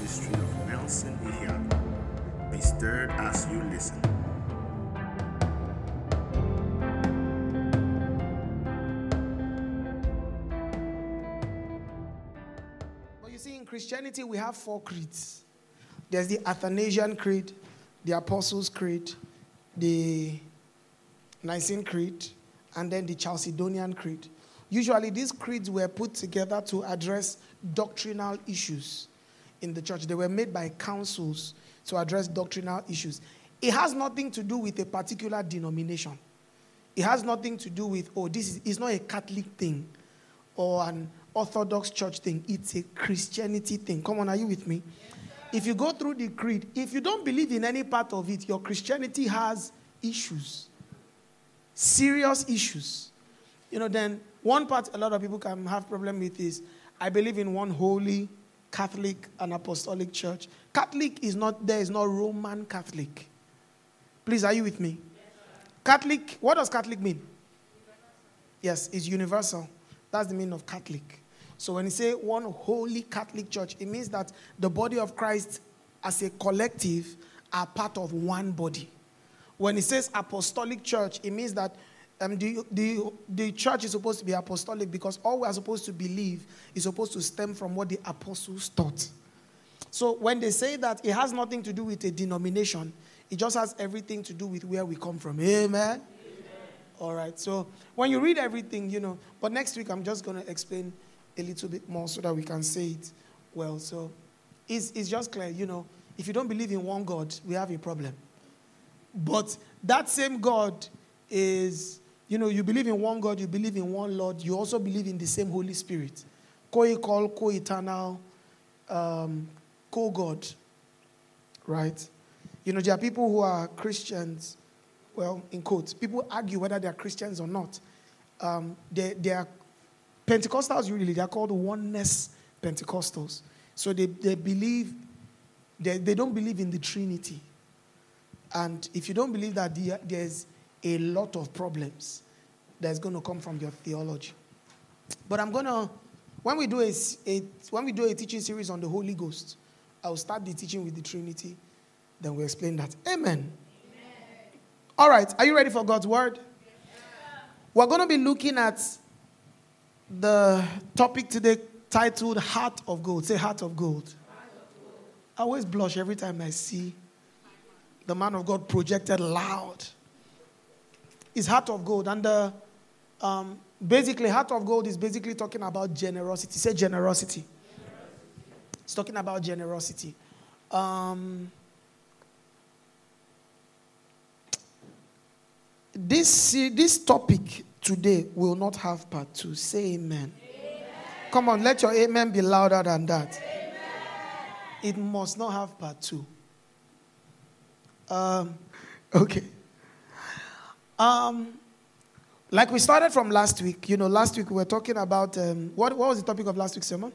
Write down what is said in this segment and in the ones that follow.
ministry of Nelson Ihiaku. Be stirred as you listen. But you see, in Christianity, we have 4 creeds. There's the Athanasian Creed, the Apostles' Creed, the Nicene Creed, and then the Chalcedonian Creed. Usually, these creeds were put together to address doctrinal issues in the church. They were made by councils to address doctrinal issues. It has nothing to do with a particular denomination. It has nothing to do with, it's not a Catholic thing or an Orthodox church thing. It's a Christianity thing. Come on, are you with me? If you go through the creed, if you don't believe in any part of it, your Christianity has issues. Serious issues. Then one part a lot of people can have problem with is, I believe in one holy Catholic and Apostolic church. Catholic is not, there is no Roman Catholic. Please, are you with me? Catholic, what does Catholic mean? Yes, it's universal. That's the meaning of Catholic. So when you say one holy Catholic church, it means that the body of Christ as a collective are part of one body. When it says apostolic church, it means that the church is supposed to be apostolic because all we are supposed to believe is supposed to stem from what the apostles taught. So when they say that it has nothing to do with a denomination, it just has everything to do with where we come from. Amen? Amen. All right. So when you read everything, but next week I'm just going to explain a little bit more so that we can say it well. So it's just clear, if you don't believe in one God, we have a problem. But that same God is... you believe in one God, you believe in one Lord, you also believe in the same Holy Spirit. Co-equal, co-eternal, co-God. Right? There are people who are Christians, well, in quotes, people argue whether they are Christians or not. They are Pentecostals, really, they are called oneness Pentecostals. So they believe, they don't believe in the Trinity. And if you don't believe that, there's a lot of problems that's going to come from your theology. But when we do a teaching series on the Holy Ghost, I'll start the teaching with the Trinity, then we'll explain that. Amen. Amen. All right, are you ready for God's word? Yes. We're going to be looking at the topic today titled Heart of Gold. Say Heart of Gold. Heart of Gold. I always blush every time I see the man of God projected loud. It's Heart of Gold. And basically, Heart of Gold is basically talking about generosity. Say generosity. It's talking about generosity. This topic today will not have part 2. Say amen. Amen. Come on, let your amen be louder than that. Amen. It must not have part 2. Okay. Like we started from last week, last week we were talking about, what was the topic of last week's sermon?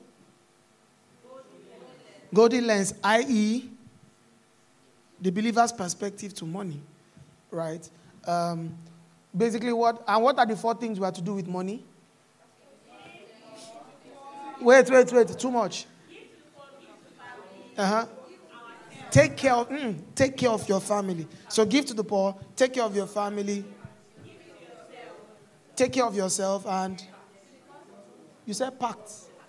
Golden lens, i.e., the believer's perspective to money, right? Basically, what are the 4 things we have to do with money? Wait, too much. Take care of your family. So give to the poor, take care of your family, take care of yourself, and you said pact.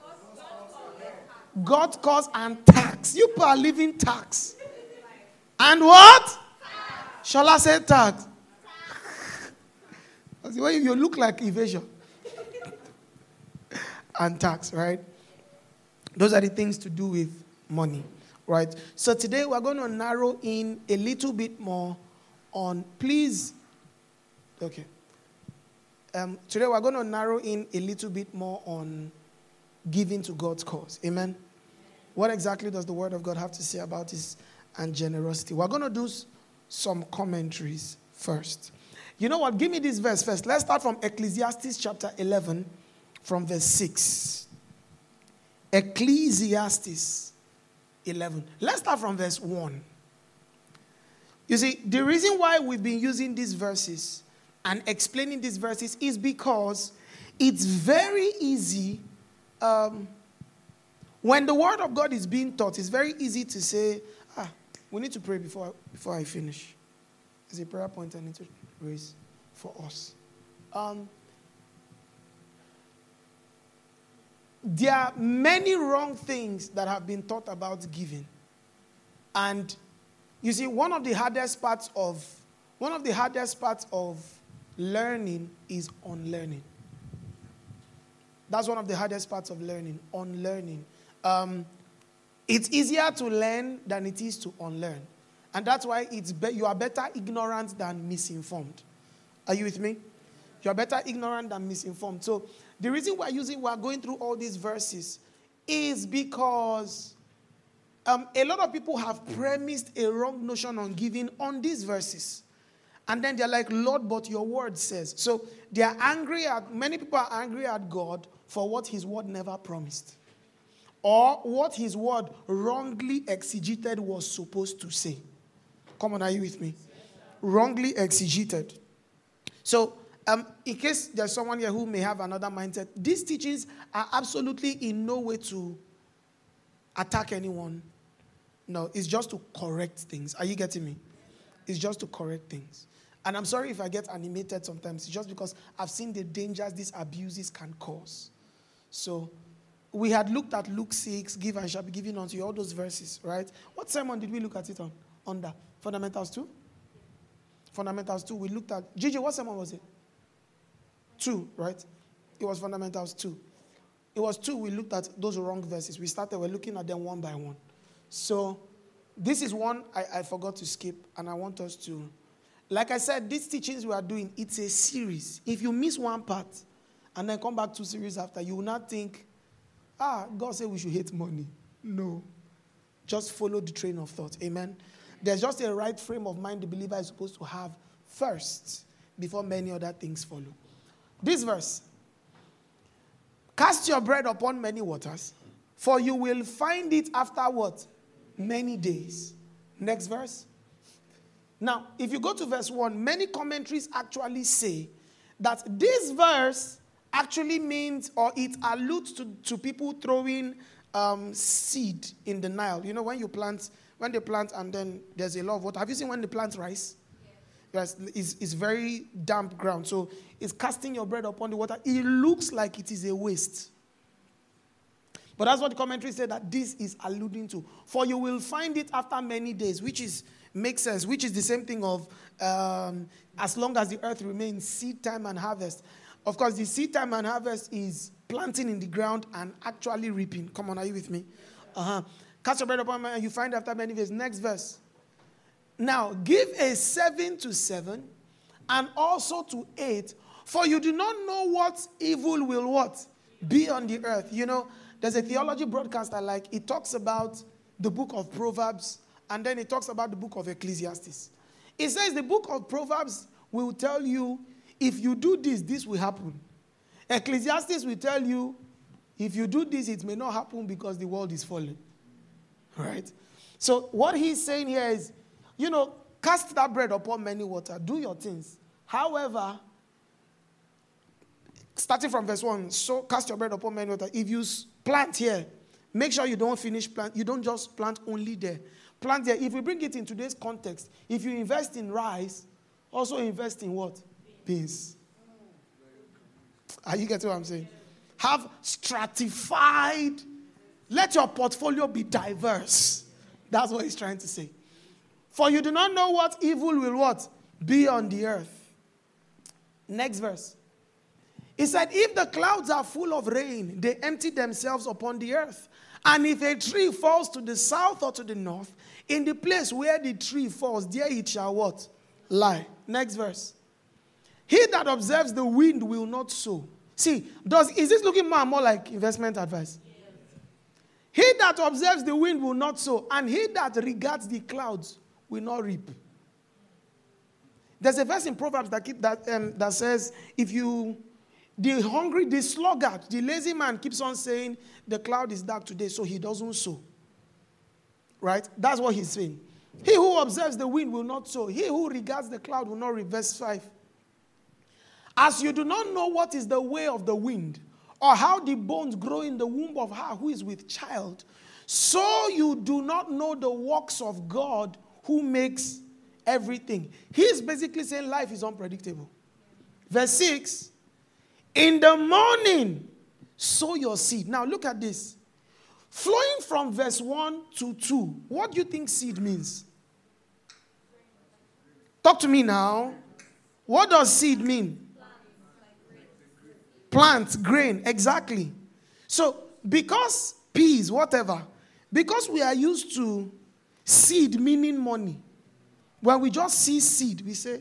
God cause and tax. You people are living tax. And what? Shall I say tax? You look like evasion. And tax, right? Those are the things to do with money. Right? So today we're going to narrow in a little bit more on, please. Okay. Today we're going to narrow in a little bit more on giving to God's cause. Amen? What exactly does the Word of God have to say about this and generosity? We're going to do some commentaries first. You know what? Give me this verse first. Let's start from Ecclesiastes chapter 11 from verse 6. Ecclesiastes 11. Let's start from verse 1. You see, the reason why we've been using these verses and explaining these verses is because it's very easy When the word of God is being taught, it's very easy to say, we need to pray before I finish. There's a prayer point I need to raise for us. There are many wrong things that have been taught about giving. And you see, one of the hardest parts of learning is unlearning. That's one of the hardest parts of learning, unlearning. It's easier to learn than it is to unlearn. And that's why you are better ignorant than misinformed. Are you with me? You are better ignorant than misinformed. So the reason we are going through all these verses is because a lot of people have premised a wrong notion on giving on these verses. And then they're like, Lord, but your word says. So many people are angry at God for what his word never promised. Or what his word wrongly exegeted was supposed to say. Come on, are you with me? Wrongly exegeted. So, in case there's someone here who may have another mindset, these teachings are absolutely in no way to attack anyone. No, it's just to correct things. Are you getting me? It's just to correct things. And I'm sorry if I get animated sometimes. It's just because I've seen the dangers these abuses can cause. So, we had looked at Luke 6, give and shall be given unto you, all those verses, right? What sermon did we look at it on? Under Fundamentals 2? Fundamentals 2, we looked at... Gigi, what sermon was it? 2, right? It was Fundamentals 2. It was 2, we looked at those wrong verses. We're looking at them one by one. So, this is one I forgot to skip, and I want us to... Like I said, these teachings we are doing, it's a series. If you miss one part, and then come back 2 series after, you will not think, God said we should hate money. No. Just follow the train of thought. Amen? There's just a right frame of mind the believer is supposed to have first before many other things follow. This verse. Cast your bread upon many waters, for you will find it after what? Many days. Next verse. Now, if you go to verse 1, many commentaries actually say that this verse actually means, or it alludes to people throwing seed in the Nile. You know, when they plant and then there's a lot of water. Have you seen when they plant rice? Yes. It's very damp ground. So it's casting your bread upon the water. It looks like it is a waste. But that's what the commentary said that this is alluding to. For you will find it after many days, which makes sense, which is the same thing of as long as the earth remains, seed time and harvest. Of course, the seed time and harvest is planting in the ground and actually reaping. Come on, are you with me? Cast your bread upon me and you find after many days. Next verse. Now, give a 7 to 7 and also to 8, for you do not know what evil will what? Be on the earth. You know, there's a theology broadcast I like. It talks about the book of Proverbs and then it talks about the book of Ecclesiastes. It says the book of Proverbs will tell you, if you do this, this will happen. Ecclesiastes will tell you, if you do this, it may not happen because the world is falling. Right? So what he's saying here is, you know, cast that bread upon many water. Do your things. However, starting from verse 1, so cast your bread upon many water. If you plant here, make sure you don't finish plant. You don't just plant only there. Plant there. If we bring it in today's context, if you invest in rice, also invest in what? Beans. Are you getting what I'm saying? Have stratified. Let your portfolio be diverse. That's what he's trying to say. For you do not know what evil will what? Be on the earth. Next verse. He said, if the clouds are full of rain, they empty themselves upon the earth. And if a tree falls to the south or to the north, in the place where the tree falls, there it shall what? Lie. Next verse. He that observes the wind will not sow. See, is this looking more and more like investment advice? Yes. He that observes the wind will not sow, and he that regards the clouds will not reap. There's a verse in Proverbs that says, the hungry, the sluggard, the lazy man keeps on saying, the cloud is dark today, so he doesn't sow. Right? That's what he's saying. He who observes the wind will not sow. He who regards the cloud will not reap. Verse 5. As you do not know what is the way of the wind, or how the bones grow in the womb of her who is with child, so you do not know the works of God who makes everything. He's basically saying life is unpredictable. Verse 6, in the morning, sow your seed. Now look at this. Flowing from verse 1 to 2, what do you think seed means? Talk to me now. What does seed mean? Plant, grain, exactly. So, because peas, whatever, because we are used to seed meaning money, when we just see seed, we say,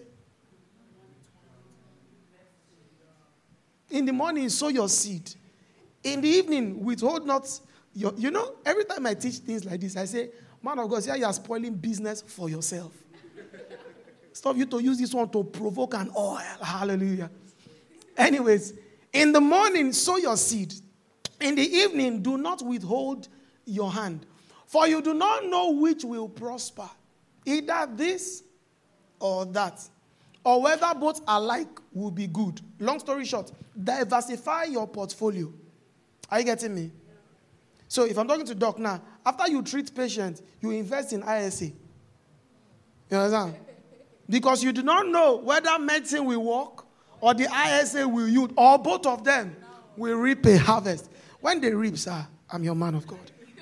in the morning, sow your seed. In the evening, withhold not your, every time I teach things like this, I say, man of God, see how you are spoiling business for yourself. Stop you to use this one to provoke an oil. Hallelujah. Anyways, in the morning, sow your seed. In the evening, do not withhold your hand. For you do not know which will prosper, either this or that, or whether both alike will be good. Long story short, diversify your portfolio. Are you getting me? So if I'm talking to Doc now, after you treat patients, you invest in ISA. You understand? Because you do not know whether medicine will work or the ISA will yield, or both of them will reap a harvest. When they reap, sir, I'm your man of God.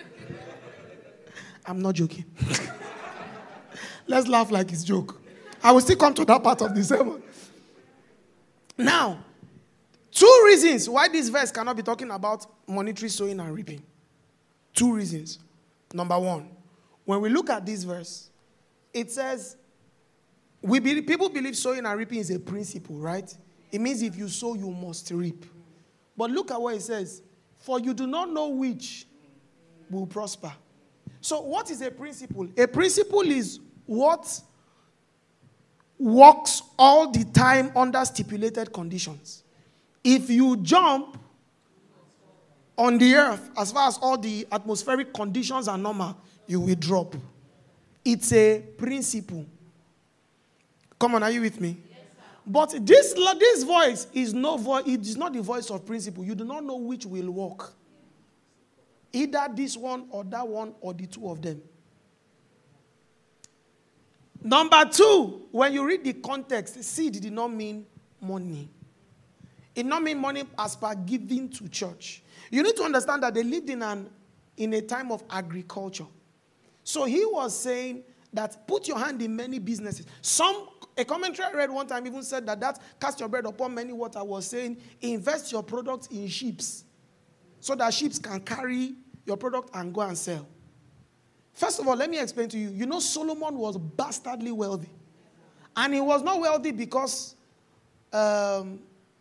I'm not joking. Let's laugh like it's a joke. I will still come to that part of the sermon. Now, 2 reasons why this verse cannot be talking about monetary sowing and reaping. 2 reasons. Number 1, when we look at this verse, it says, people believe sowing and reaping is a principle, right? It means if you sow, you must reap. But look at what it says. For you do not know which will prosper. So what is a principle? A principle is what works all the time under stipulated conditions. If you jump on the earth, as far as all the atmospheric conditions are normal, you will drop. It's a principle. Come on, are you with me? Yes, but this voice is it is not the voice of principle. You do not know which will work. Either this one or that one or the 2 of them. Number 2, when you read the context, seed did not mean money. It did not mean money as per giving to church. You need to understand that they lived in a time of agriculture. So he was saying that put your hand in many businesses. A commentary I read one time even said that cast your bread upon many water was saying invest your products in ships so that ships can carry your product and go and sell. First of all, let me explain to you. You know Solomon was bastardly wealthy. And he was not wealthy because God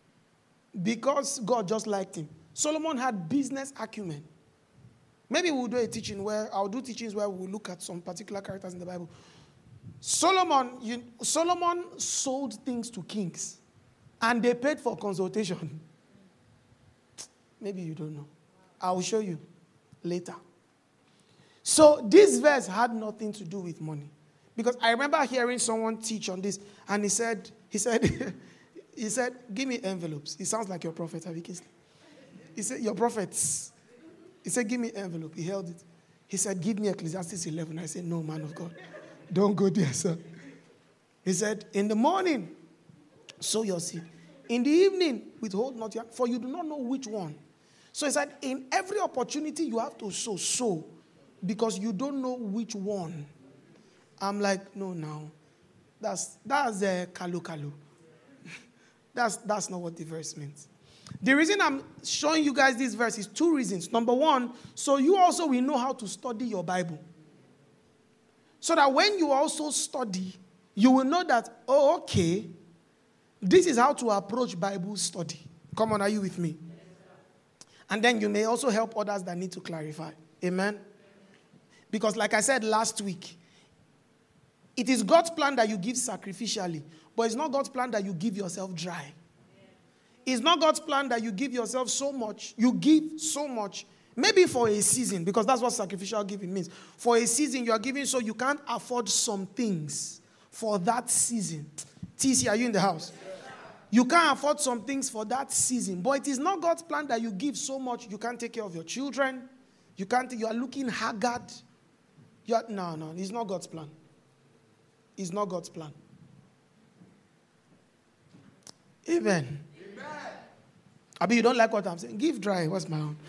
just liked him. Solomon had business acumen. Maybe we'll do a teaching where I'll do teachings where we'll look at some particular characters in the Bible. Solomon sold things to kings, and they paid for consultation. Maybe you don't know. I will show you later. So this verse had nothing to do with money, because I remember hearing someone teach on this, and he said, "Give me envelopes." It sounds like your prophet, Abikis. He said, "Your prophets." He said, "Give me envelope." He held it. He said, "Give me Ecclesiastes 11." I said, "No, man of God. Don't go there, sir." He said, "In the morning, sow your seed. In the evening, withhold not your, for you do not know which one." So he said, in every opportunity you have to sow, because you don't know which one. I'm like, no, now. That's a kalu. That's not what the verse means. The reason I'm showing you guys this verse is 2 reasons. Number 1, so you also will know how to study your Bible. So that when you also study, you will know that, oh, okay, this is how to approach Bible study. Come on, are you with me? And then you may also help others that need to clarify. Amen? Because like I said last week, it is God's plan that you give sacrificially, but it's not God's plan that you give yourself dry. It's not God's plan that you give yourself so much. You give so much, maybe for a season, because that's what sacrificial giving means. For a season, you are giving so you can't afford some things for that season. TC, are you in the house? You can't afford some things for that season. But it is not God's plan that you give so much you can't take care of your children. You are looking haggard. No, it's not God's plan. It's not God's plan. Amen. Abi, you don't like what I'm saying? Give dry. What's my own?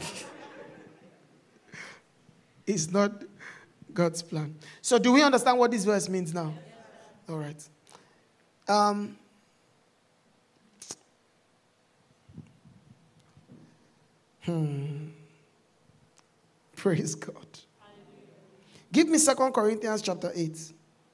It's not God's plan. So do we understand what this verse means now? All right. Praise God. Give me 2 Corinthians chapter 8.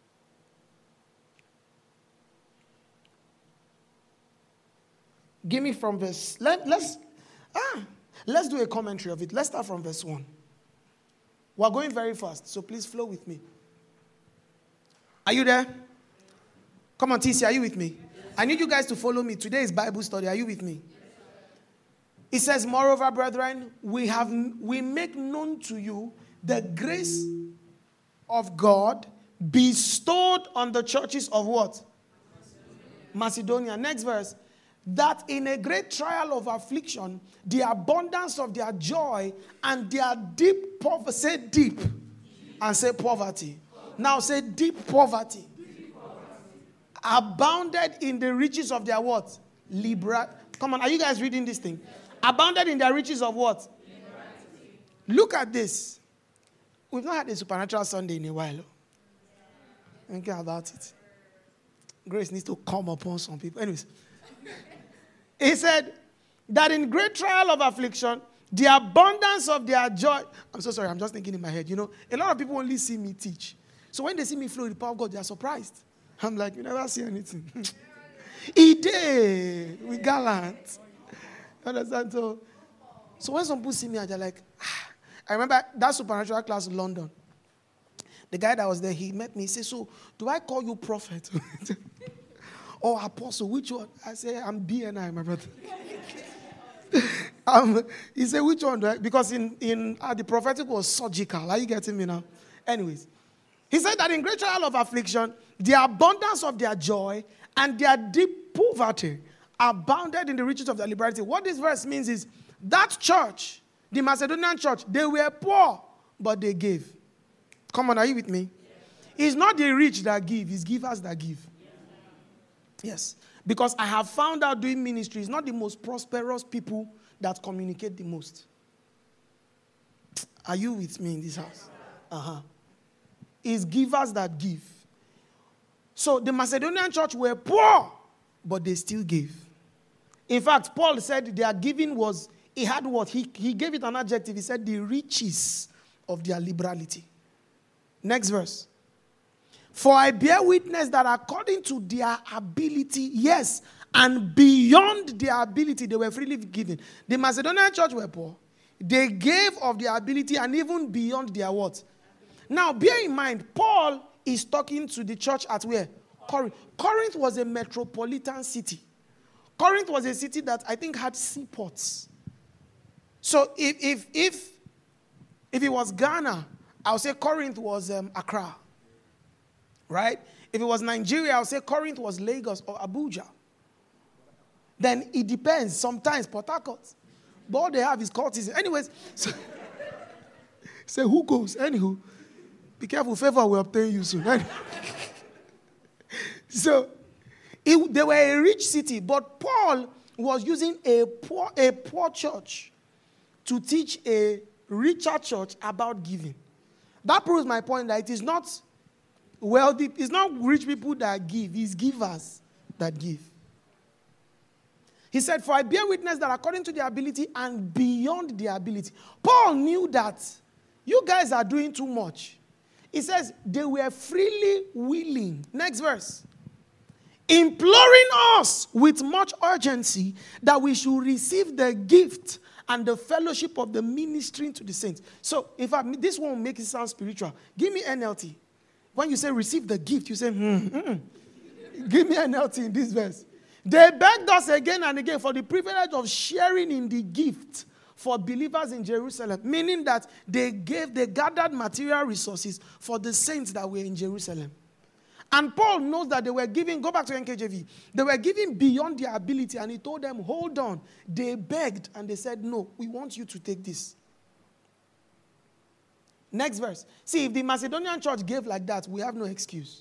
Give me from verse. Let's do a commentary of it. Let's start from verse 1. We're going very fast, so please flow with me. Are you there? Come on, TC, are you with me? Yes. I need you guys to follow me. Today is Bible study. Are you with me? Yes, it says, moreover, brethren, we make known to you the grace of God bestowed on the churches of what? Macedonia. Next verse. That in a great trial of affliction, the abundance of their joy and their deep poverty, say deep, and say poverty. Now say deep poverty. Abounded in the riches of their what? Come on, are you guys reading this thing? Abounded in their riches of what? Liberality. Look at this. We've not had a supernatural Sunday in a while. Think about it. Grace needs to come upon some people. Anyways. He said that in great trial of affliction, the abundance of their joy. I'm so sorry, I'm just thinking in my head. You know, a lot of people only see me teach. So when they see me flow in the power of God, they are surprised. I'm like, you never see anything. He did. We gallant. Understand? So when some people see me, they're like, I remember that supernatural class in London. The guy that was there, he met me. He said, so do I call you prophet? Or apostle, which one? I say, I'm BNI, my brother. He said, which one do I? Because in the prophetic was surgical. Are you getting me now? Anyways. He said that in great trial of affliction, the abundance of their joy and their deep poverty abounded in the riches of their liberality. What this verse means is that church, the Macedonian church, they were poor, but they gave. Come on, are you with me? It's not the rich that give, it's givers that give. Yes. Because I have found out doing ministry is not the most prosperous people that communicate the most. Are you with me in this house? It's givers that give. So the Macedonian church were poor, but they still gave. In fact, Paul said their giving was, he had what? He gave it an adjective. He said the riches of their liberality. Next verse. For I bear witness that according to their ability, yes, and beyond their ability, they were freely given. The Macedonian church were poor. They gave of their ability and even beyond their what? Now, bear in mind, Paul is talking to the church at where? Corinth. Corinth was a metropolitan city. Corinth was a city that I think had seaports. So if it was Ghana, I would say Corinth was Accra. Right? If it was Nigeria, I would say Corinth was Lagos or Abuja. Then it depends. Sometimes Port Harcourt. But all they have is courtesy. Anyways, so who goes? Anywho, be careful, favor will obtain you soon. So they were a rich city, but Paul was using a poor church to teach a richer church about giving. That proves my point that it is not wealthy, it's not rich people that give, it's givers that give. He said, for I bear witness that according to their ability and beyond their ability. Paul knew that you guys are doing too much. He says, they were freely willing. Next verse. Imploring us with much urgency that we should receive the gift and the fellowship of the ministering to the saints. So, in fact, this won't make it sound spiritual. Give me NLT. When you say receive the gift, you say, Give me NLT in this verse. They begged us again and again for the privilege of sharing in the gift for believers in Jerusalem, meaning that they gathered material resources for the saints that were in Jerusalem. And Paul knows that they were giving, go back to NKJV, they were giving beyond their ability, and he told them, hold on. They begged and they said, no, we want you to take this. Next verse. See, if the Macedonian church gave like that, we have no excuse.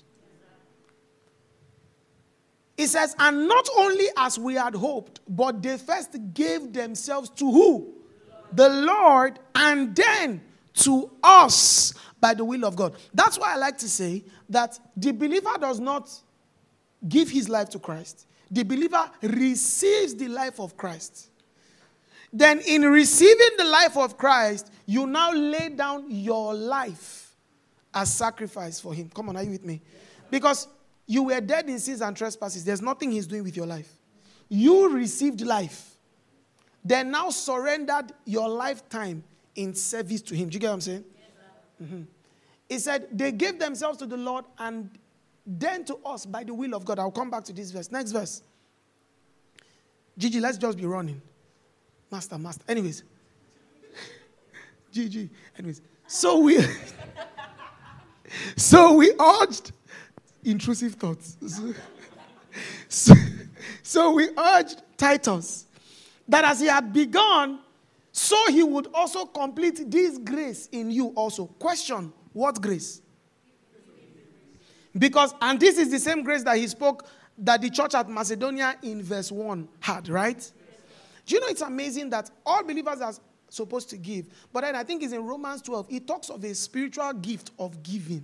It says, and not only as we had hoped, but they first gave themselves to who? The Lord, and then to us by the will of God. That's why I like to say that the believer does not give his life to Christ. The believer receives the life of Christ. Then in receiving the life of Christ, you now lay down your life as sacrifice for him. Come on, are you with me? Because you were dead in sins and trespasses. There's nothing he's doing with your life. You received life. Then now surrendered your lifetime in service to him. Do you get what I'm saying? Yes, He said, they gave themselves to the Lord and then to us by the will of God. I'll come back to this verse. Next verse. Gigi, let's just be running. Master. Anyways. Gigi. Anyways. So we urged intrusive thoughts. So we urged Titus that as he had begun, so he would also complete this grace in you also. Question, what grace? Because, and this is the same grace that he spoke, that the church at Macedonia in verse 1 had, right? Do you know it's amazing that all believers are supposed to give? But then I think it's in Romans 12. It talks of a spiritual gift of giving.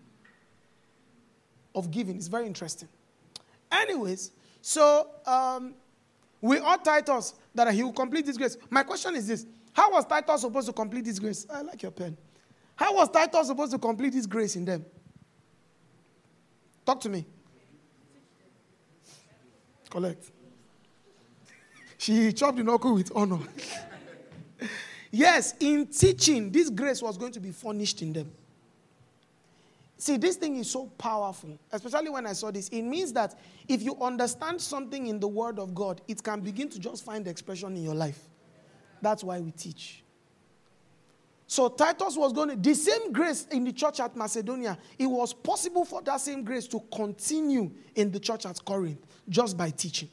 Of giving. It's very interesting. Anyways, so we ought Titus that he will complete this grace. My question is this. How was Titus supposed to complete this grace? I like your pen. How was Titus supposed to complete this grace in them? Talk to me. Collect. She chopped the knuckle with honor. Yes, in teaching, this grace was going to be furnished in them. See, this thing is so powerful, especially when I saw this. It means that if you understand something in the Word of God, it can begin to just find expression in your life. That's why we teach. So Titus was going to, the same grace in the church at Macedonia, it was possible for that same grace to continue in the church at Corinth just by teaching.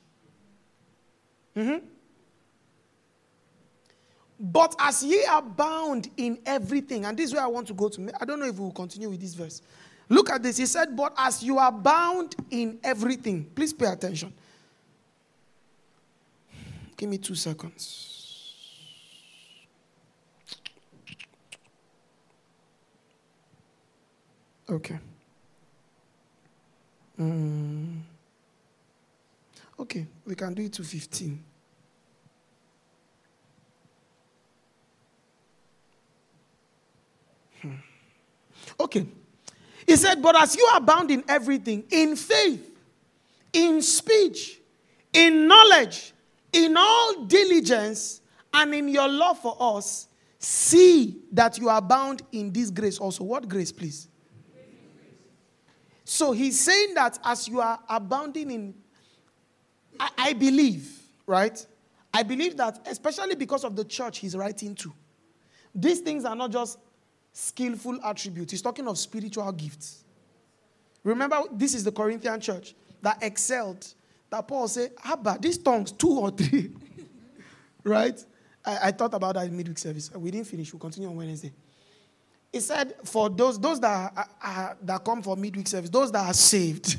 But as ye abound in everything, and this is where I want to go to. I don't know if we will continue with this verse. Look at this. He said, but as you abound in everything. Please pay attention. Give me 2 seconds. Okay. Okay, we can do it to 15. Okay. He said, but as you abound in everything, in faith, in speech, in knowledge, in all diligence, and in your love for us, see that you abound in this grace also. What grace, please? So he's saying that as you are abounding in, I believe, right? I believe that, especially because of the church he's writing to, these things are not just skillful attributes. He's talking of spiritual gifts. Remember, this is the Corinthian church that excelled. That Paul said, Abba, these tongues, 2 or 3. Right? I thought about that in midweek service. We didn't finish. We'll continue on Wednesday. He said, for those that come for midweek service, those that are saved.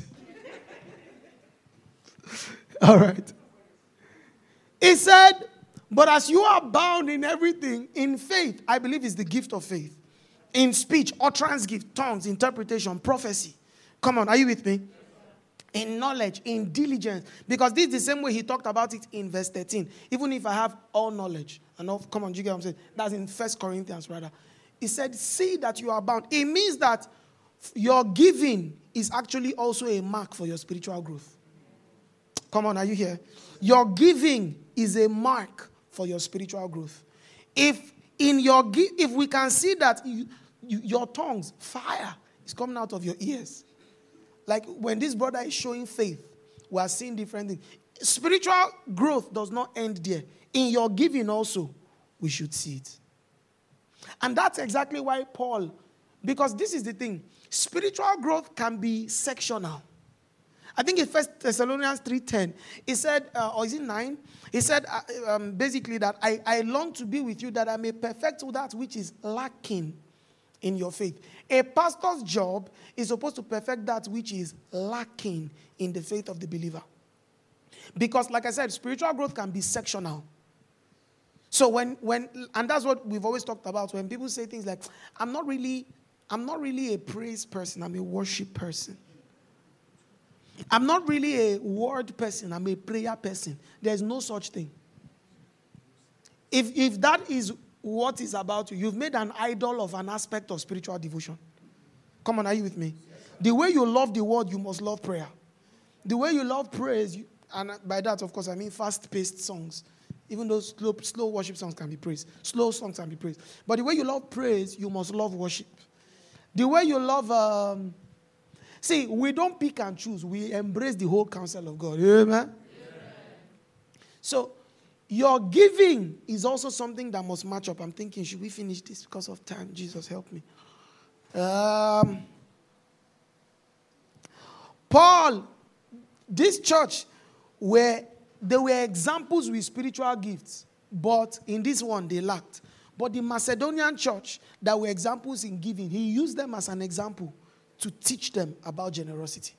All right. He said, but as you are bound in everything, in faith, I believe it's the gift of faith. In speech, utterance gift, tongues, interpretation, prophecy. Come on, are you with me? In knowledge, in diligence. Because this is the same way he talked about it in verse 13. Even if I have all knowledge. And all, come on, do you get what I'm saying? That's in 1 Corinthians rather. He said, see that you are bound. It means that your giving is actually also a mark for your spiritual growth. Come on, are you here? Your giving is a mark for your spiritual growth. If we can see that your tongues, fire is coming out of your ears. Like when this brother is showing faith, we are seeing different things. Spiritual growth does not end there. In your giving also, we should see it. And that's exactly why Paul, Because this is the thing. Spiritual growth can be sectional. I think in 1 Thessalonians 3:10, it said, or is it 9? He said basically that I long to be with you that I may perfect that which is lacking in your faith. A pastor's job is supposed to perfect that which is lacking in the faith of the believer. Because like I said, spiritual growth can be sectional. So when and that's what we've always talked about, when people say things like, I'm not really a praise person, I'm a worship person. I'm not really a word person, I'm a prayer person. There's no such thing. If that is what is about you, you've made an idol of an aspect of spiritual devotion. Come on, are you with me? The way you love the word, you must love prayer. The way you love praise, and by that, of course, I mean fast-paced songs. Even though slow worship songs can be praised. Slow songs can be praised. But the way you love praise, you must love worship. The way you love... see, we don't pick and choose. We embrace the whole counsel of God. Amen? Amen. So, your giving is also something that must match up. I'm thinking, should we finish this because of time? Jesus, help me. Paul, this church, there were examples with spiritual gifts, but in this one, they lacked. But the Macedonian church, that were examples in giving, he used them as an example to teach them about generosity.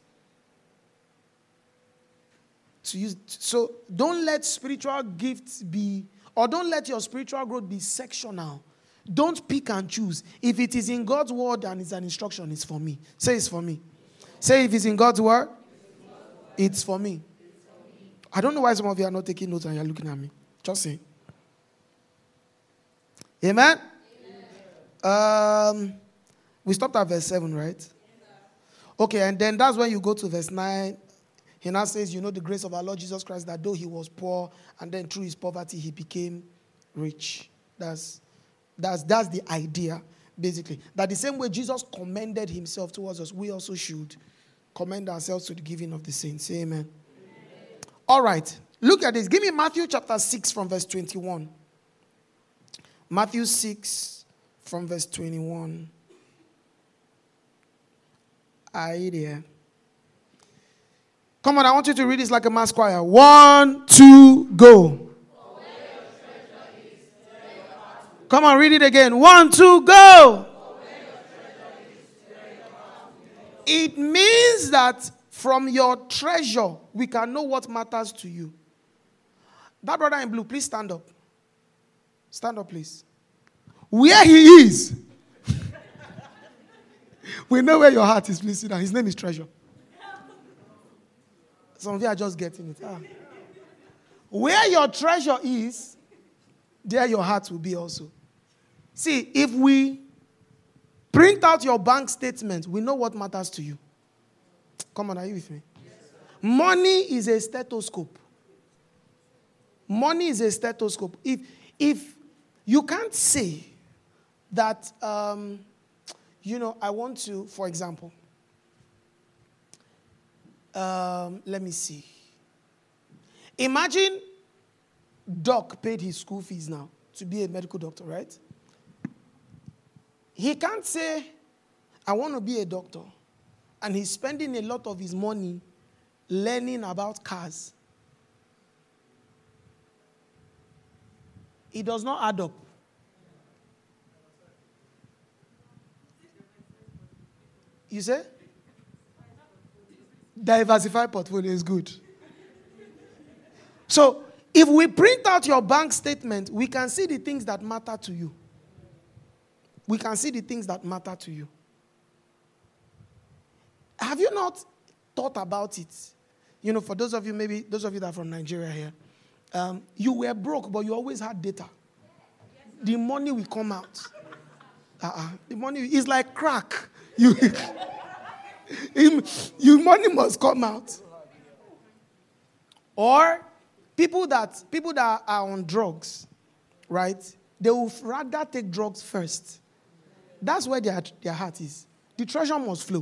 So don't let spiritual gifts be, or don't let your spiritual growth be sectional. Don't pick and choose. If it is in God's word and it's an instruction, it's for me. Say it's for me. Say if it's in God's word, it's for me. I don't know why some of you are not taking notes and you're looking at me. Just say. Amen? We stopped at verse 7, right? Okay, and then that's when you go to verse 9. He now says, you know the grace of our Lord Jesus Christ, that though he was poor, and then through his poverty he became rich. That's the idea, basically. That the same way Jesus commended himself towards us, we also should commend ourselves to the giving of the saints. Say amen. Amen. All right, look at this. Give me Matthew chapter 6 from verse 21. Matthew 6 from verse 21. Are you there? Come on, I want you to read this like a mass choir. 1, 2, go. Come on, read it again. 1, 2, go. It means that from your treasure, we can know what matters to you. That brother in blue, please stand up. Stand up, please. Where he is, we know where your heart is. Please sit down. His name is Treasure. Some of you are just getting it. Where your treasure is, there your heart will be also. See, if we print out your bank statement, we know what matters to you. Come on, are you with me? Yes, money is a stethoscope. Money is a stethoscope. If you can't say that, I want to, for example, let me see. Imagine Doc paid his school fees now to be a medical doctor, right? He can't say, I want to be a doctor, and he's spending a lot of his money learning about cars. It does not add up. You say? Diversified portfolio is good. So, if we print out your bank statement, we can see the things that matter to you. We can see the things that matter to you. Have you not thought about it? For those of you that are from Nigeria here, you were broke, but you always had data. The money will come out. The money is like crack. Your money must come out. Or people that are on drugs, right? They will rather take drugs first. That's where their heart is. The treasure must flow.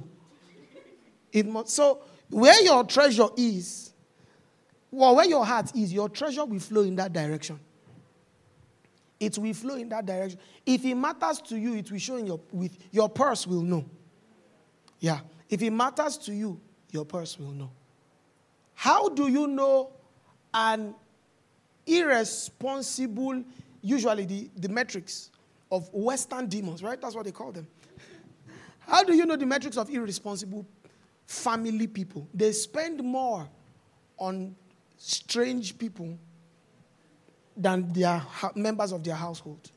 So where your treasure is, where your heart is, your treasure will flow in that direction. it will flow in that direction. If it matters to you, it will show in your purse will know. Yeah. If it matters to you, your purse will know. How do you know an irresponsible, usually the metrics of Western demons, right? That's what they call them. How do you know the metrics of irresponsible family people? They spend more on strange people than their members of their household.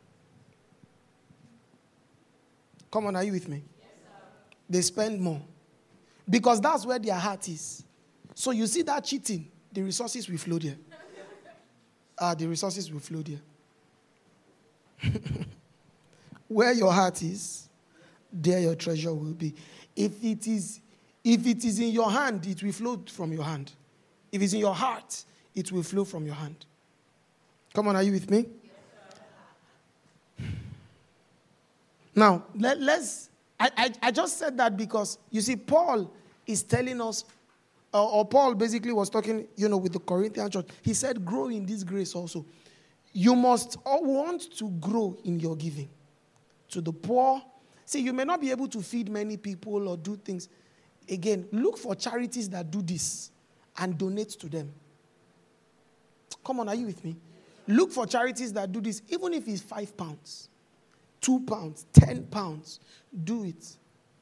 Come on, are you with me? Yes, sir. They spend more. Because that's where their heart is. So you see that cheating, the resources will flow there. The resources will flow there. Where your heart is, there your treasure will be. If it is in your hand, it will flow from your hand. If it's in your heart, it will flow from your hand. Come on, are you with me? Yes, now, I just said that because, you see, Paul is telling us, or Paul basically was talking, with the Corinthian church. He said, grow in this grace also. You must want to grow in your giving to the poor. See, you may not be able to feed many people or do things. Again, look for charities that do this and donate to them. Come on, are you with me? Look for charities that do this, even if it's £5, £2, £10, do it.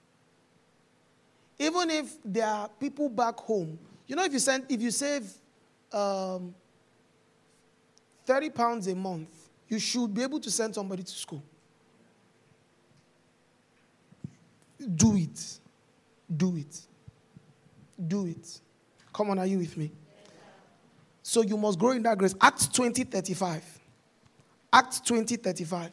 Even if there are people back home, if you save £30 a month, you should be able to send somebody to school. Do it. Do it. Do it. Come on, are you with me? So you must grow in that grace. Acts 20:35. Acts 20:35.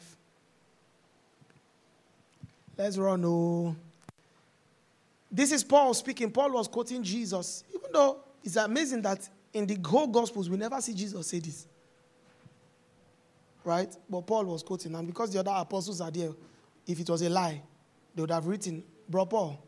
Let's run. Oh. This is Paul speaking. Paul was quoting Jesus. Even though it's amazing that in the whole Gospels, we never see Jesus say this. Right? But Paul was quoting. And because the other apostles are there, if it was a lie, they would have written, Bro Paul.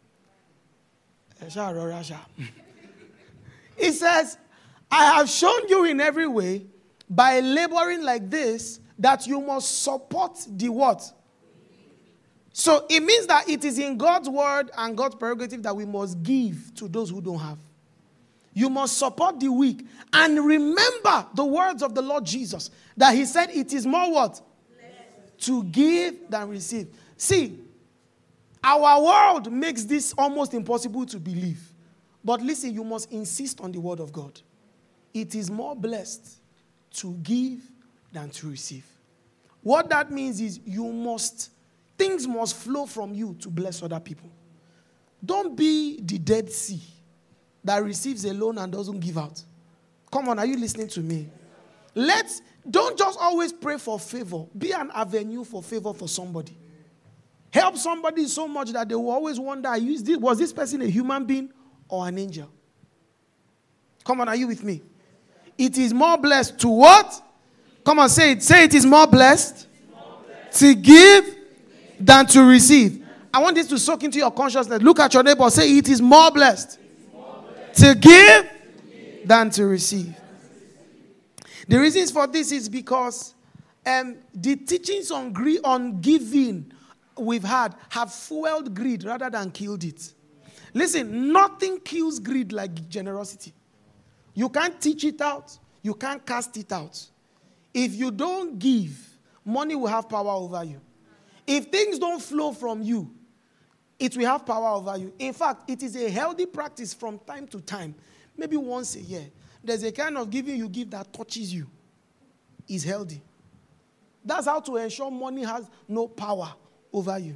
He says, I have shown you in every way, by laboring like this, that you must support the what? So it means that it is in God's word and God's prerogative that we must give to those who don't have. You must support the weak. And remember the words of the Lord Jesus, that he said it is more what? To give than receive. See, our world makes this almost impossible to believe. But listen, you must insist on the word of God. It is more blessed to give than to receive. What that means is things must flow from you to bless other people. Don't be the Dead Sea that receives a loan and doesn't give out. Come on, are you listening to me? Don't just always pray for favor. Be an avenue for favor for somebody. Help somebody so much that they will always wonder, was this person a human being or an angel? Come on, are you with me? It is more blessed to what? Come on, say it. Say it is more blessed to give than to receive. I want this to soak into your consciousness. Look at your neighbor. Say it is more blessed to give than to receive. The reasons for this is because the teachings on giving we've had have fueled greed rather than killed it. Listen, nothing kills greed like generosity. You can't teach it out. You can't cast it out. If you don't give, money will have power over you. If things don't flow from you, it will have power over you. In fact, it is a healthy practice from time to time, maybe once a year. There's a kind of giving you give that touches you. It's healthy. That's how to ensure money has no power over you.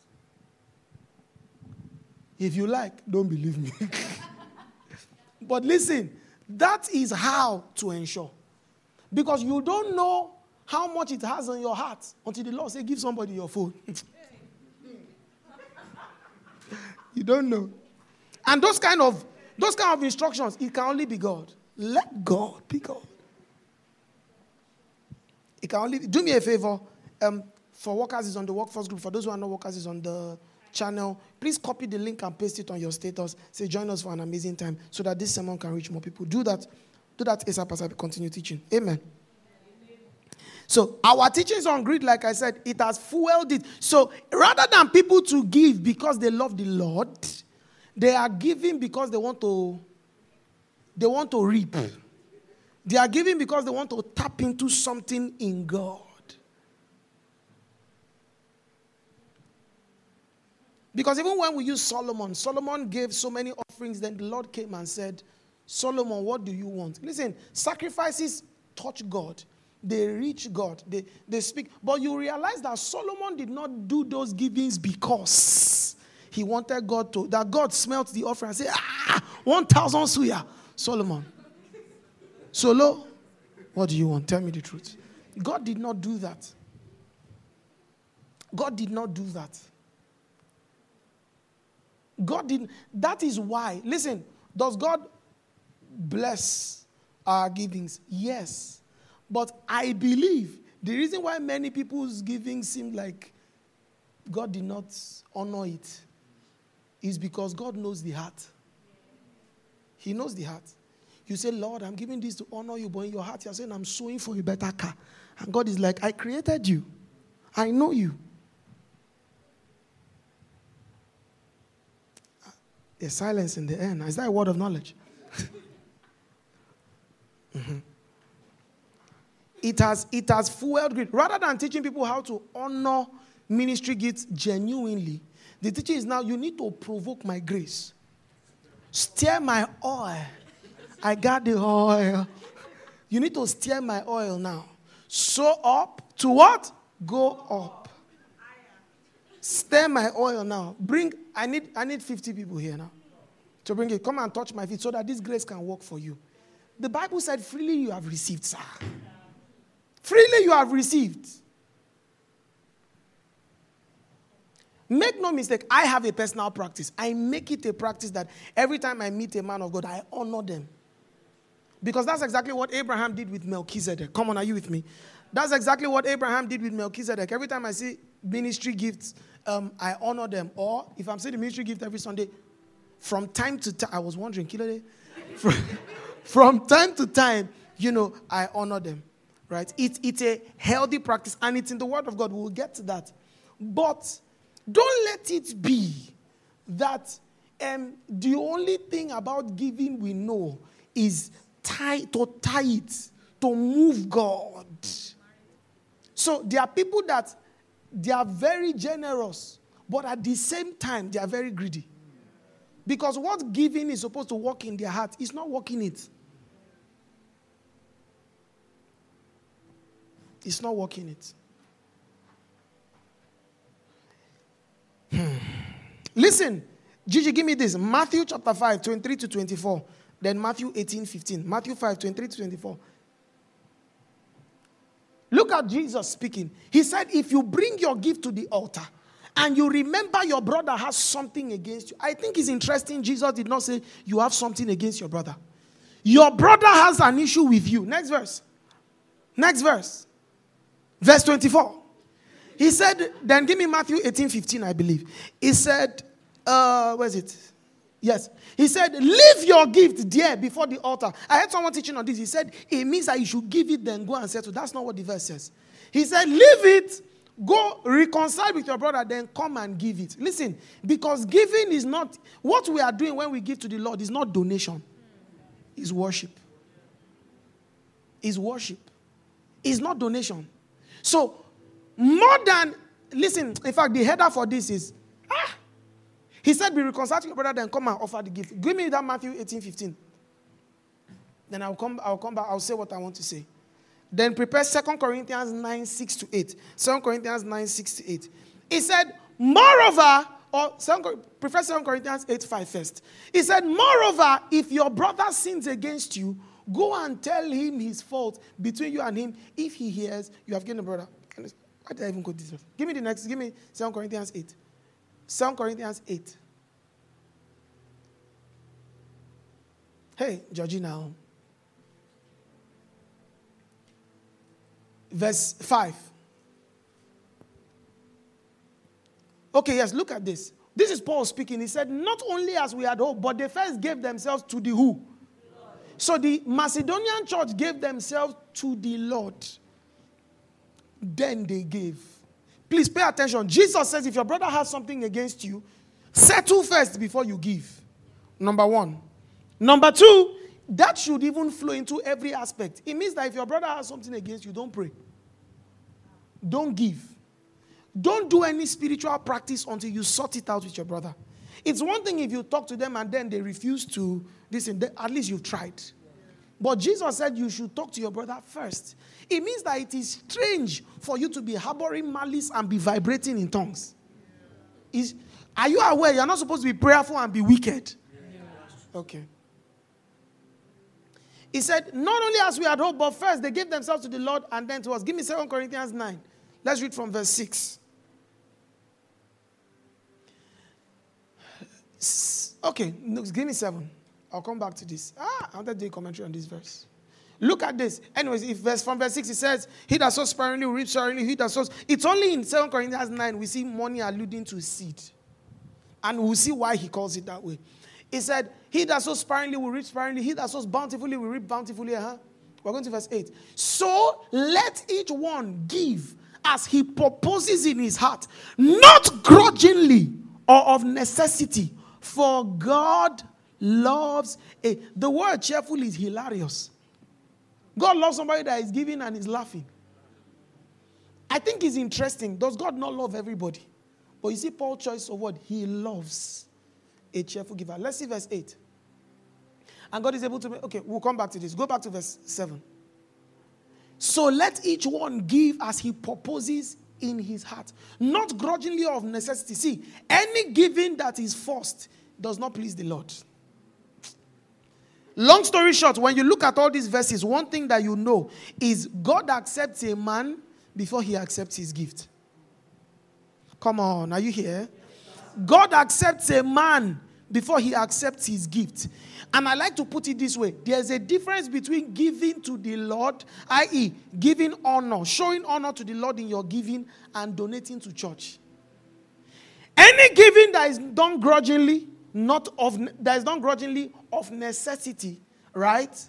If you like, don't believe me. But listen, that is how to ensure. Because you don't know how much it has on your heart until the Lord says, give somebody your phone. You don't know. And those kind of instructions, it can only be God. Let God be God. It can only do me a favor. For workers is on the workforce group. For those who are not workers is on the channel. Please copy the link and paste it on your status. Say join us for an amazing time so that this sermon can reach more people. Do that ASAP as I continue teaching. Amen. So our teachings on greed, like I said, it has fueled it. So rather than people to give because they love the Lord, they are giving because they want to reap. They are giving because they want to tap into something in God. Because even when we use Solomon gave so many offerings, then the Lord came and said, Solomon, what do you want? Listen, sacrifices touch God. They reach God. They speak. But you realize that Solomon did not do those givings because he wanted God to, that God smelt the offering and said, 1,000 suya. Solomon. Solo, what do you want? Tell me the truth. God did not do that. God did not do that. God didn't. That is why. Listen, does God bless our givings? Yes. But I believe the reason why many people's giving seem like God did not honor it is because God knows the heart. He knows the heart. You say, Lord, I'm giving this to honor you, but in your heart you're saying, I'm sowing for a better car. And God is like, I created you. I know you. There's silence in the air. Is that a word of knowledge? Mm-hmm. It has fueled greed. Rather than teaching people how to honor ministry gifts genuinely, the teaching is now, you need to provoke my grace. Stir my oil. I got the oil. You need to stir my oil now. Sow up to what? Go up. Stir my oil now. I need 50 people here now to bring it. Come and touch my feet so that this grace can work for you. The Bible said, freely you have received, sir. Freely you have received. Make no mistake, I have a personal practice. I make it a practice that every time I meet a man of God, I honor them. Because that's exactly what Abraham did with Melchizedek. Come on, are you with me? That's exactly what Abraham did with Melchizedek. Every time I see ministry gifts, I honor them. Or if I'm seeing the ministry gift every Sunday, from time to time, I was wondering, from time to time, I honor them. Right? It's a healthy practice, and it's in the Word of God. We'll get to that. But don't let it be that the only thing about giving we know is to move God. So there are people that they are very generous, but at the same time, they are very greedy. Because what giving is supposed to work in their heart is not working it. It's not working it. Listen, Gigi, give me this. Matthew chapter 5, 23 to 24. Then Matthew 18, 15. Matthew 5, 23 to 24. Look at Jesus speaking. He said, if you bring your gift to the altar and you remember your brother has something against you. I think it's interesting. Jesus did not say you have something against your brother. Your brother has an issue with you. Next verse. Verse 24. He said, then give me Matthew 18, 15, I believe. He said, where is it? Yes. He said, leave your gift there before the altar. I heard someone teaching on this. He said, it means that you should give it, then go and settle. That's not what the verse says. He said, leave it, go reconcile with your brother, then come and give it. Listen, because giving is not, what we are doing when we give to the Lord is not donation. It's worship. It's worship. It's not donation. So, more than, listen, in fact, the header for this is, he said, be reconciled to your brother, then come and offer the gift. Give me that Matthew 18, 15. Then I'll come back, I'll say what I want to say. Then prepare 2 Corinthians 9, 6 to 8. 2 Corinthians 9, 6 to 8. He said, moreover, prefer 2 Corinthians 8, 5 first. He said, moreover, if your brother sins against you, go and tell him his fault between you and him. If he hears, you have gained a brother. Why did I even go this way? Give me the next. Give me 2 Corinthians 8. 2 Corinthians 8. Hey, Georgina. Verse 5. Okay, yes, look at this. This is Paul speaking. He said, not only as we had hoped, but they first gave themselves to the who? So the Macedonian church gave themselves to the Lord. then they gave. Please pay attention. Jesus says if your brother has something against you, settle first before you give. Number one. Number two, that should even flow into every aspect. It means that if your brother has something against you, don't pray. Don't give. Don't do any spiritual practice until you sort it out with your brother. It's one thing if you talk to them and then they refuse to listen. At least you've tried. But Jesus said you should talk to your brother first. It means that it is strange for you to be harboring malice and be vibrating in tongues. Are you aware you're not supposed to be prayerful and be wicked? Okay. He said, not only as we had hoped, but first they gave themselves to the Lord and then to us. Give me 2 Corinthians 9. Let's read from verse 6. Okay, no, give me 7. I'll come back to this. I wanted to do a commentary on this verse. Look at this. Anyways, from verse 6 it says, he that sows sparingly will reap sparingly. He that sows. It's only in 2 Corinthians 9 we see money alluding to seed. And we'll see why he calls it that way. He said, he that sows sparingly will reap sparingly. He that sows bountifully will reap bountifully. We're going to verse 8. So let each one give as he purposes in his heart, not grudgingly or of necessity, for God loves the word cheerful is hilarious. God loves somebody that is giving and is laughing. I think it's interesting. Does God not love everybody? But you see Paul's choice of word. He loves a cheerful giver. Let's see verse 8. And God is able to make... Okay, we'll come back to this. Go back to verse 7. So let each one give as he purposes in his heart, not grudgingly or of necessity. See, any giving that is forced does not please the Lord. Long story short, when you look at all these verses, one thing that you know is God accepts a man before he accepts his gift. Come on, are you here? God accepts a man before he accepts his gift. And I like to put it this way. There's a difference between giving to the Lord, i.e. giving honor, showing honor to the Lord in your giving, and donating to church. Any giving that is done grudgingly, of necessity, right?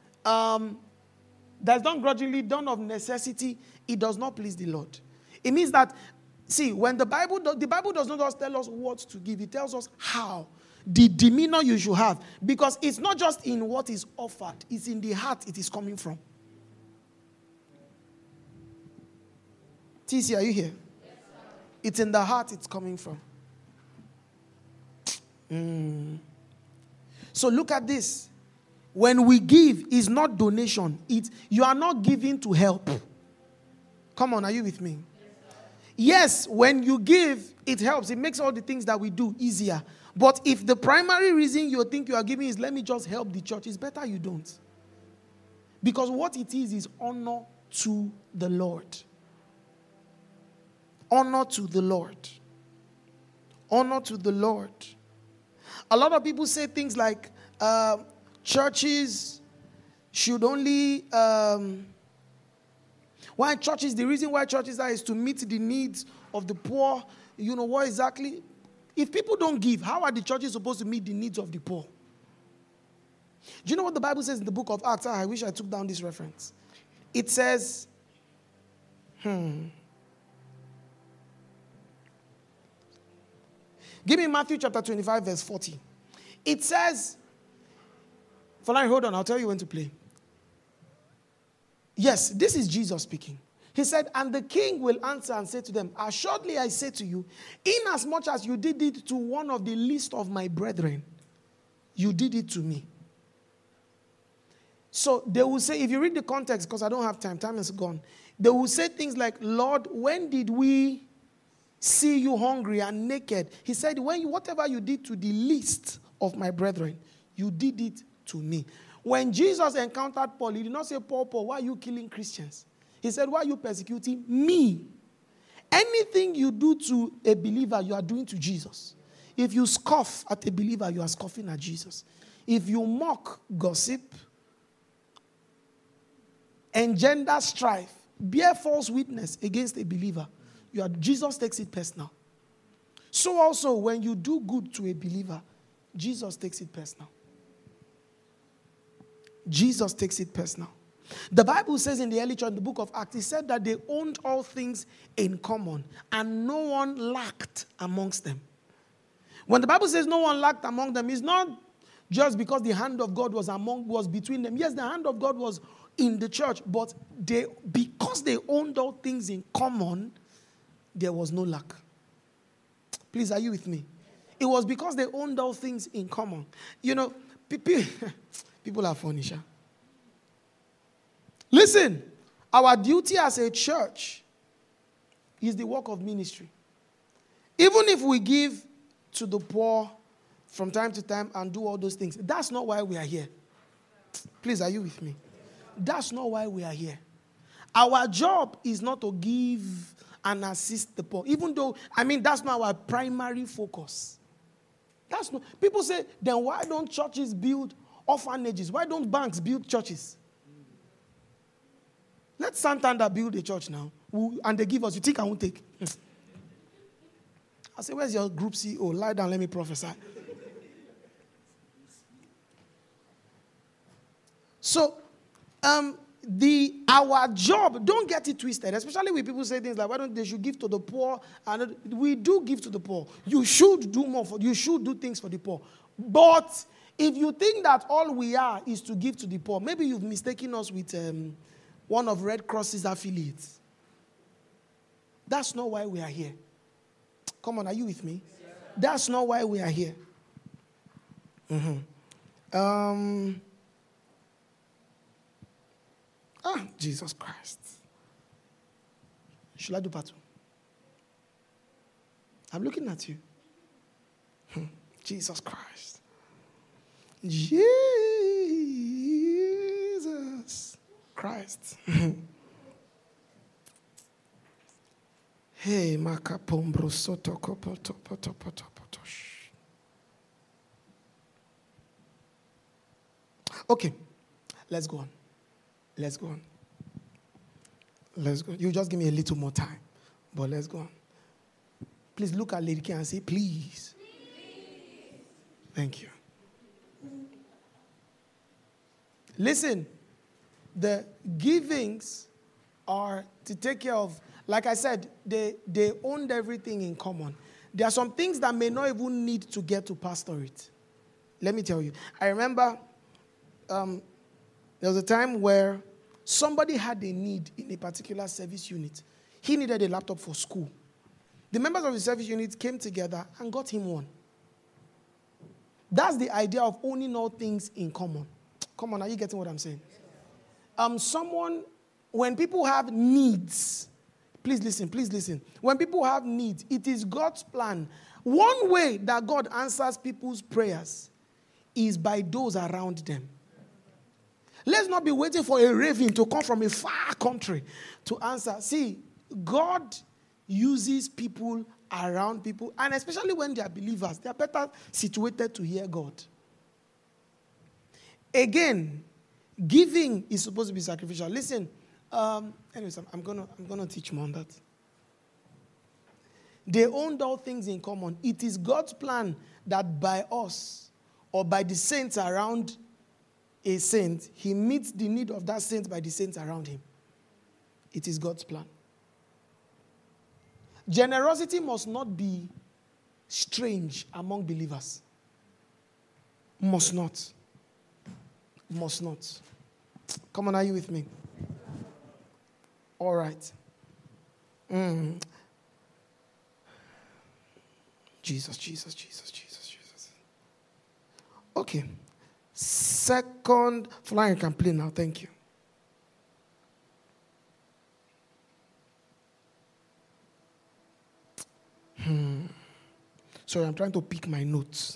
That's done grudgingly, done of necessity, it does not please the Lord. It means that, see, when the Bible does not just tell us what to give, it tells us how. The demeanor you should have. Because it's not just in what is offered, it's in the heart it is coming from. TC, are you here? Yes, it's in the heart it's coming from. So look at this. When we give, it's not donation. You are not giving to help. Come on, are you with me? Yes, when you give, it helps. It makes all the things that we do easier. But if the primary reason you think you are giving is, let me just help the church, it's better you don't. Because what it is honor to the Lord. Honor to the Lord. Honor to the Lord. A lot of people say things like, churches should only... the reason why churches are is to meet the needs of the poor. You know what exactly? If people don't give, how are the churches supposed to meet the needs of the poor? Do you know what the Bible says in the book of Acts? I wish I took down this reference. It says, Give me Matthew chapter 25, verse 40. It says, hold on, I'll tell you when to play. Yes, this is Jesus speaking. He said, and the king will answer and say to them, assuredly I say to you, inasmuch as you did it to one of the least of my brethren, you did it to me. So they will say, if you read the context, because I don't have time is gone. They will say things like, Lord, when did we see you hungry and naked? He said, whatever you did to the least of my brethren, you did it to me. When Jesus encountered Paul, he did not say, Paul, why are you killing Christians? He said, why are you persecuting me? Anything you do to a believer, you are doing to Jesus. If you scoff at a believer, you are scoffing at Jesus. If you mock, gossip, engender strife, bear false witness against a believer, Jesus takes it personal. So also, when you do good to a believer, Jesus takes it personal. Jesus takes it personal. The Bible says in the early church, in the book of Acts, it said that they owned all things in common and no one lacked amongst them. When the Bible says no one lacked among them, it's not just because the hand of God was between them. Yes, the hand of God was in the church, but because they owned all things in common, there was no lack. Please, are you with me? It was because they owned all things in common. You know, people are funny, sha. Listen, our duty as a church is the work of ministry. Even if we give to the poor from time to time and do all those things, that's not why we are here. Please, are you with me? That's not why we are here. Our job is not to give and assist the poor, even though, that's not our primary focus. That's not. People say, then why don't churches build orphanages? Why don't banks build churches? Let Santander build a church now, and they give us. You think I won't take? I say, where's your group CEO? Lie down, let me prophesy. So, our job, don't get it twisted, especially when people say things like, why don't they should give to the poor? And we do give to the poor. You should do more you should do things for the poor. But if you think that all we are is to give to the poor, maybe you've mistaken us with one of Red Cross's affiliates. That's not why we are here. Come on, are you with me? Yes, that's not why we are here. Jesus Christ. Should I do part 2? I'm looking at you. Jesus Christ. Jesus Christ. Hey, makapombro soto kopoto poto poto potosh. Okay, let's go on. Let's go on. Let's go. You just give me a little more time, but let's go on. Please look at Lady K and say, please. Thank you. Listen, the givings are to take care of, like I said, they owned everything in common. There are some things that may not even need to get to pastorate. Let me tell you. I remember there was a time where somebody had a need in a particular service unit. He needed a laptop for school. The members of the service unit came together and got him one. That's the idea of owning all things in common. Come on, are you getting what I'm saying? When people have needs, please listen. When people have needs, it is God's plan. One way that God answers people's prayers is by those around them. Let's not be waiting for a raven to come from a far country to answer. See, God uses people around people, and especially when they are believers, they are better situated to hear God. Again, giving is supposed to be sacrificial. Listen, anyways, I'm gonna teach more on that. They owned all things in common. It is God's plan that by us or by the saints around a saint, he meets the need of that saint by the saints around him. It is God's plan. Generosity must not be strange among believers. Must not. Must not. Come on, are you with me? All right. Jesus. Okay. Second, Flying can play now. Thank you. Sorry, I'm trying to pick my notes.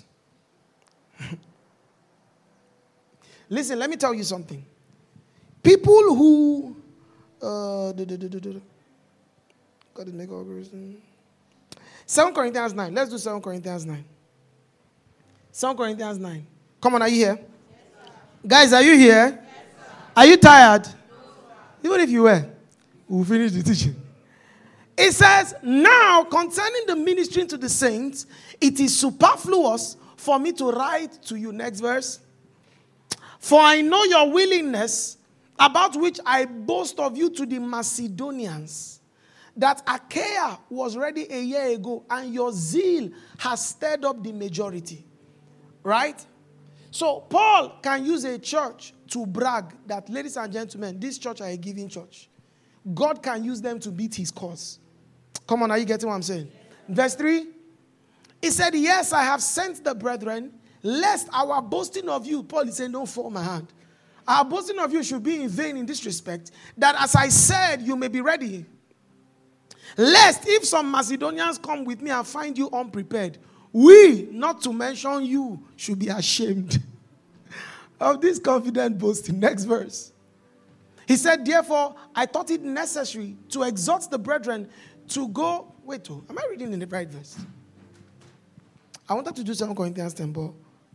Listen, let me tell you something. People who got to make algorithm. 2 Corinthians 9. Let's do 2 Corinthians 9. 2 Corinthians 9. Come on, are you here? Yes, guys, are you here? Yes, are you tired? No, even if you were, we'll finish the teaching. It says, now concerning the ministering to the saints, it is superfluous for me to write to you. Next verse. For I know your willingness about which I boast of you to the Macedonians, that Achaia was ready a year ago, and your zeal has stirred up the majority. Right? So Paul can use a church to brag that, ladies and gentlemen, this church are a giving church. God can use them to beat his cause. Come on, are you getting what I'm saying? Verse 3. He said, yes, I have sent the brethren, lest our boasting of you, Paul is saying, don't fall my hand. Our boasting of you should be in vain in this respect, that as I said, you may be ready. Lest if some Macedonians come with me and find you unprepared, we, not to mention you, should be ashamed of this confident boasting. Next verse. He said, therefore, I thought it necessary to exhort the brethren to go. Wait, am I reading in the right verse? I wanted to do 2 Corinthians 10, but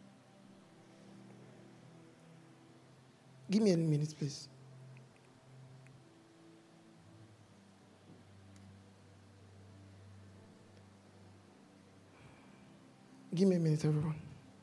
give me a minute, please. Give me a minute, everyone.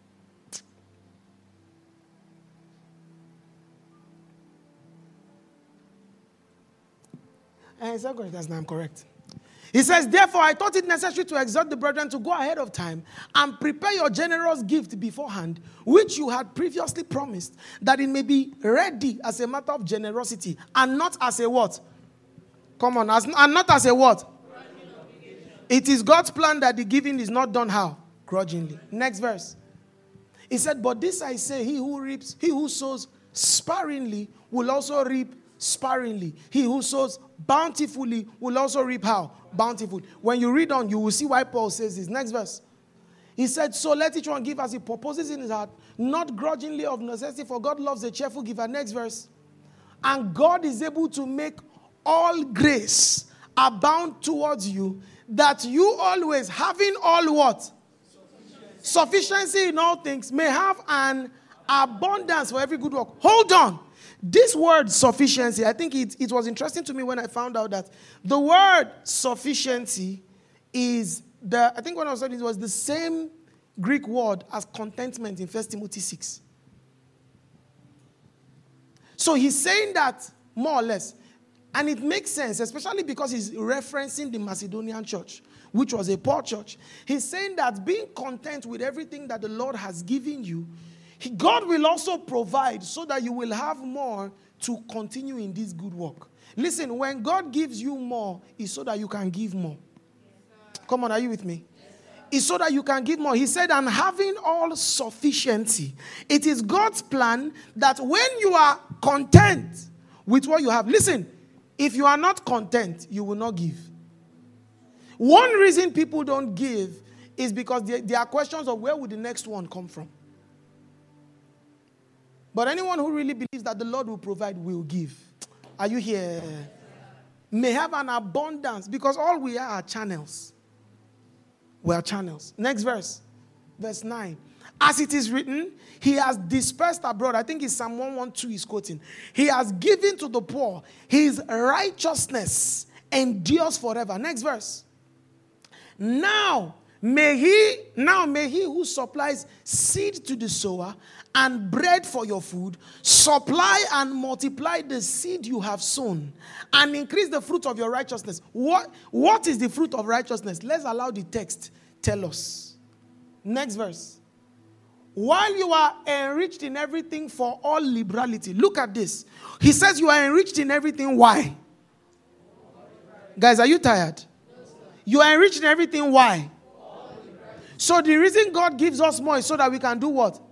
And 2 Corinthians 9, I'm correct. He says, therefore, I thought it necessary to exhort the brethren to go ahead of time and prepare your generous gift beforehand, which you had previously promised, that it may be ready as a matter of generosity, and not as a what? Come on, and not as a what? It is God's plan that the giving is not done how? Grudgingly. Next verse. He said, but this I say, he who sows sparingly will also reap sparingly. He who sows bountifully will also reap how? Bountiful. When you read on, you will see why Paul says this. Next verse. He said, so let each one give as he purposes in his heart, not grudgingly of necessity, for God loves a cheerful giver. Next verse. And God is able to make all grace abound towards you, that you always, having all what? Sufficiency in all things, may have an abundance for every good work. Hold on. This word sufficiency, I think it was interesting to me when I found out that the word sufficiency is I think when I was studying, it was the same Greek word as contentment in 1 Timothy 6. So he's saying that more or less. And it makes sense, especially because he's referencing the Macedonian church, which was a poor church. He's saying that being content with everything that the Lord has given you, God will also provide so that you will have more to continue in this good work. Listen, when God gives you more, it's so that you can give more. Yes, come on, are you with me? Yes, it's so that you can give more. He said, and having all sufficiency. It is God's plan that when you are content with what you have, listen, if you are not content, you will not give. One reason people don't give is because there are questions of where would the next one come from. But anyone who really believes that the Lord will provide will give. Are you here? May have an abundance, because all we are channels. We are channels. Next verse. Verse 9. As it is written, he has dispersed abroad. I think it's Psalm 112 he's quoting. He has given to the poor. His righteousness endures forever. Next verse. Now may he who supplies seed to the sower and bread for your food, supply and multiply the seed you have sown, and increase the fruit of your righteousness. What is the fruit of righteousness? Let's allow the text tell us. Next verse. While you are enriched in everything for all liberality. Look at this. He says you are enriched in everything. Why? Guys, are you tired? You are enriched in everything. Why? So the reason God gives us more is so that we can do what?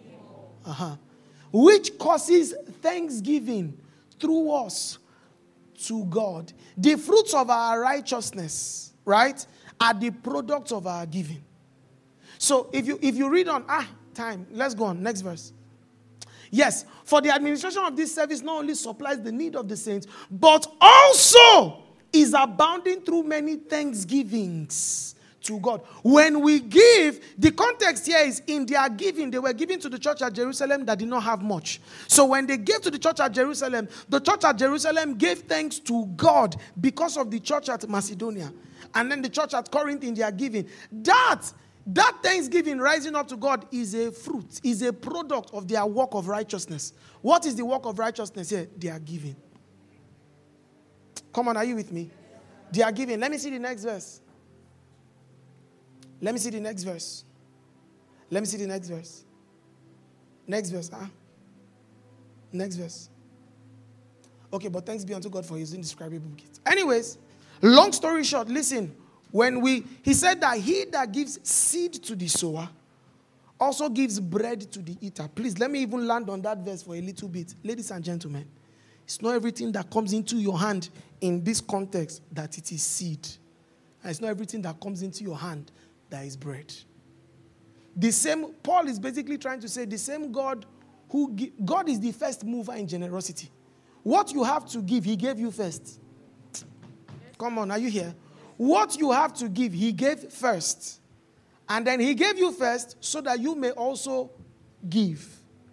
Which causes thanksgiving through us to God. The fruits of our righteousness, right, are the products of our giving. So if you read on, time, let's go on, next verse. Yes, for the administration of this service not only supplies the need of the saints, but also is abounding through many thanksgivings to God. When we give, the context here is in their giving, they were giving to the church at Jerusalem that did not have much. So when they gave to the church at Jerusalem, the church at Jerusalem gave thanks to God because of the church at Macedonia. And then the church at Corinth in their giving. That That thanksgiving rising up to God is a fruit, is a product of their work of righteousness. What is the work of righteousness here? They are giving. Come on, are you with me? They are giving. Let me see the next verse. Let me see the next verse. Let me see the next verse. Next verse, huh? Next verse. Okay, but thanks be unto God for his indescribable gift. Anyways, long story short, listen. He said that he that gives seed to the sower also gives bread to the eater. Please, let me even land on that verse for a little bit. Ladies and gentlemen, it's not everything that comes into your hand in this context that it is seed. And it's not everything that comes into your hand that is bread. Paul is basically trying to say the same God God is the first mover in generosity. What you have to give, he gave you first. Come on, are you here? What you have to give, he gave first. And then he gave you first so that you may also give.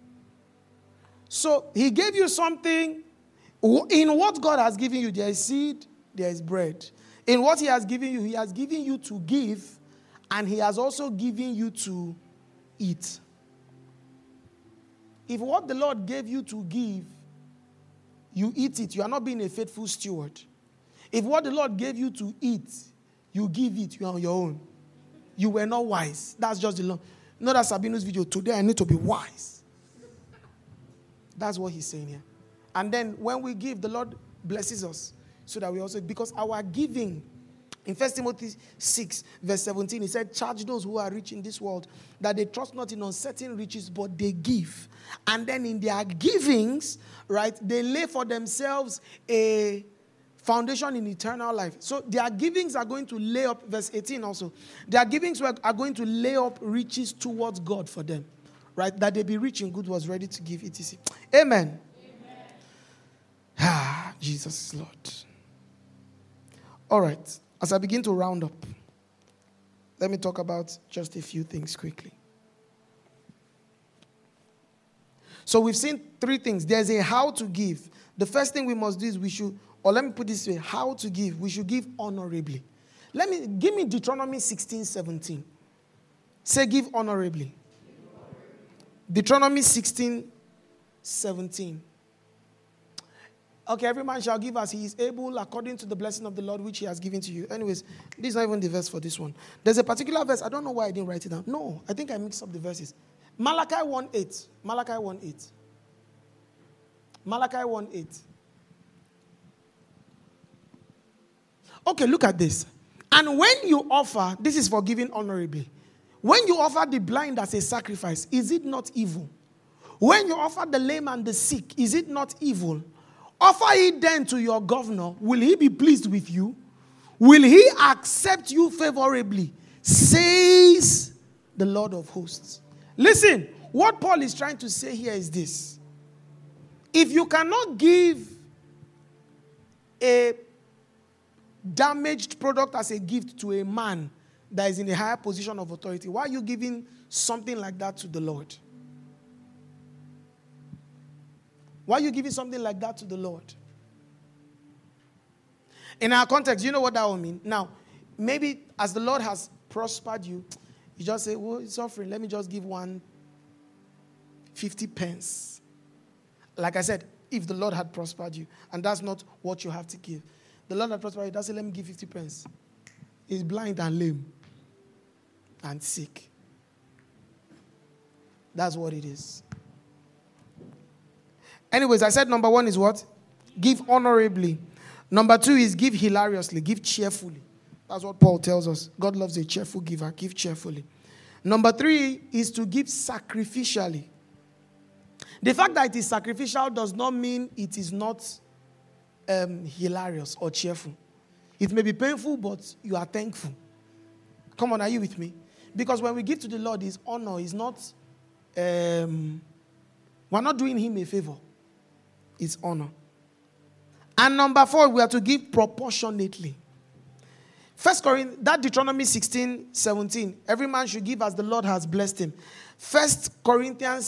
So he gave you something. In what God has given you, there is seed, there is bread. In what he has given you, he has given you to give, and he has also given you to eat. If what the Lord gave you to give, you eat it, you are not being a faithful steward. If what the Lord gave you to eat, you give it, you are on your own. You were not wise. That's just the law. Not that Sabino's video. Today I need to be wise. That's what he's saying here. And then when we give, the Lord blesses us. So that we also, because our giving, in 1 Timothy 6, verse 17, he said, charge those who are rich in this world, that they trust not in uncertain riches, but they give. And then in their givings, right, they lay for themselves a foundation in eternal life. So their givings are going to lay up, verse 18 also, their givings are going to lay up riches towards God for them, right, that they be rich in good was ready to give, etc. Amen. Ah, Jesus is Lord. All right. As I begin to round up, let me talk about just a few things quickly. So we've seen three things. There's a how to give. The first thing we must do is let me put this way, how to give. We should give honorably. Give me Deuteronomy 16:17. Say give honorably. Deuteronomy 16:17. Okay, every man shall give as he is able according to the blessing of the Lord which he has given to you. Anyways, this is not even the verse for this one. There's a particular verse. I don't know why I didn't write it down. No, I think I mixed up the verses. Malachi 1:8. Malachi 1:8. Malachi 1:8. Okay, look at this. And when you offer, this is for giving honorably. When you offer the blind as a sacrifice, is it not evil? When you offer the lame and the sick, is it not evil? Offer it then to your governor. Will he be pleased with you? Will he accept you favorably? Says the Lord of hosts. Listen, what Paul is trying to say here is this. If you cannot give a damaged product as a gift to a man that is in a higher position of authority, why are you giving something like that to the Lord? Why are you giving something like that to the Lord? In our context, you know what that will mean? Now, maybe as the Lord has prospered you, you just say, well, it's offering. Let me just give 150 pence. Like I said, if the Lord had prospered you, and that's not what you have to give. The Lord had prospered you, doesn't say, let me give 50 pence. He's blind and lame and sick. That's what it is. Anyways, I said number one is what? Give honorably. Number two is give hilariously, give cheerfully. That's what Paul tells us. God loves a cheerful giver. Give cheerfully. Number three is to give sacrificially. The fact that it is sacrificial does not mean it is not hilarious or cheerful. It may be painful, but you are thankful. Come on, are you with me? Because when we give to the Lord, his honor is not, we're not doing him a favor. It's honor. And number four, we are to give proportionately. That Deuteronomy 16:17, every man should give as the Lord has blessed him. 1 Corinthians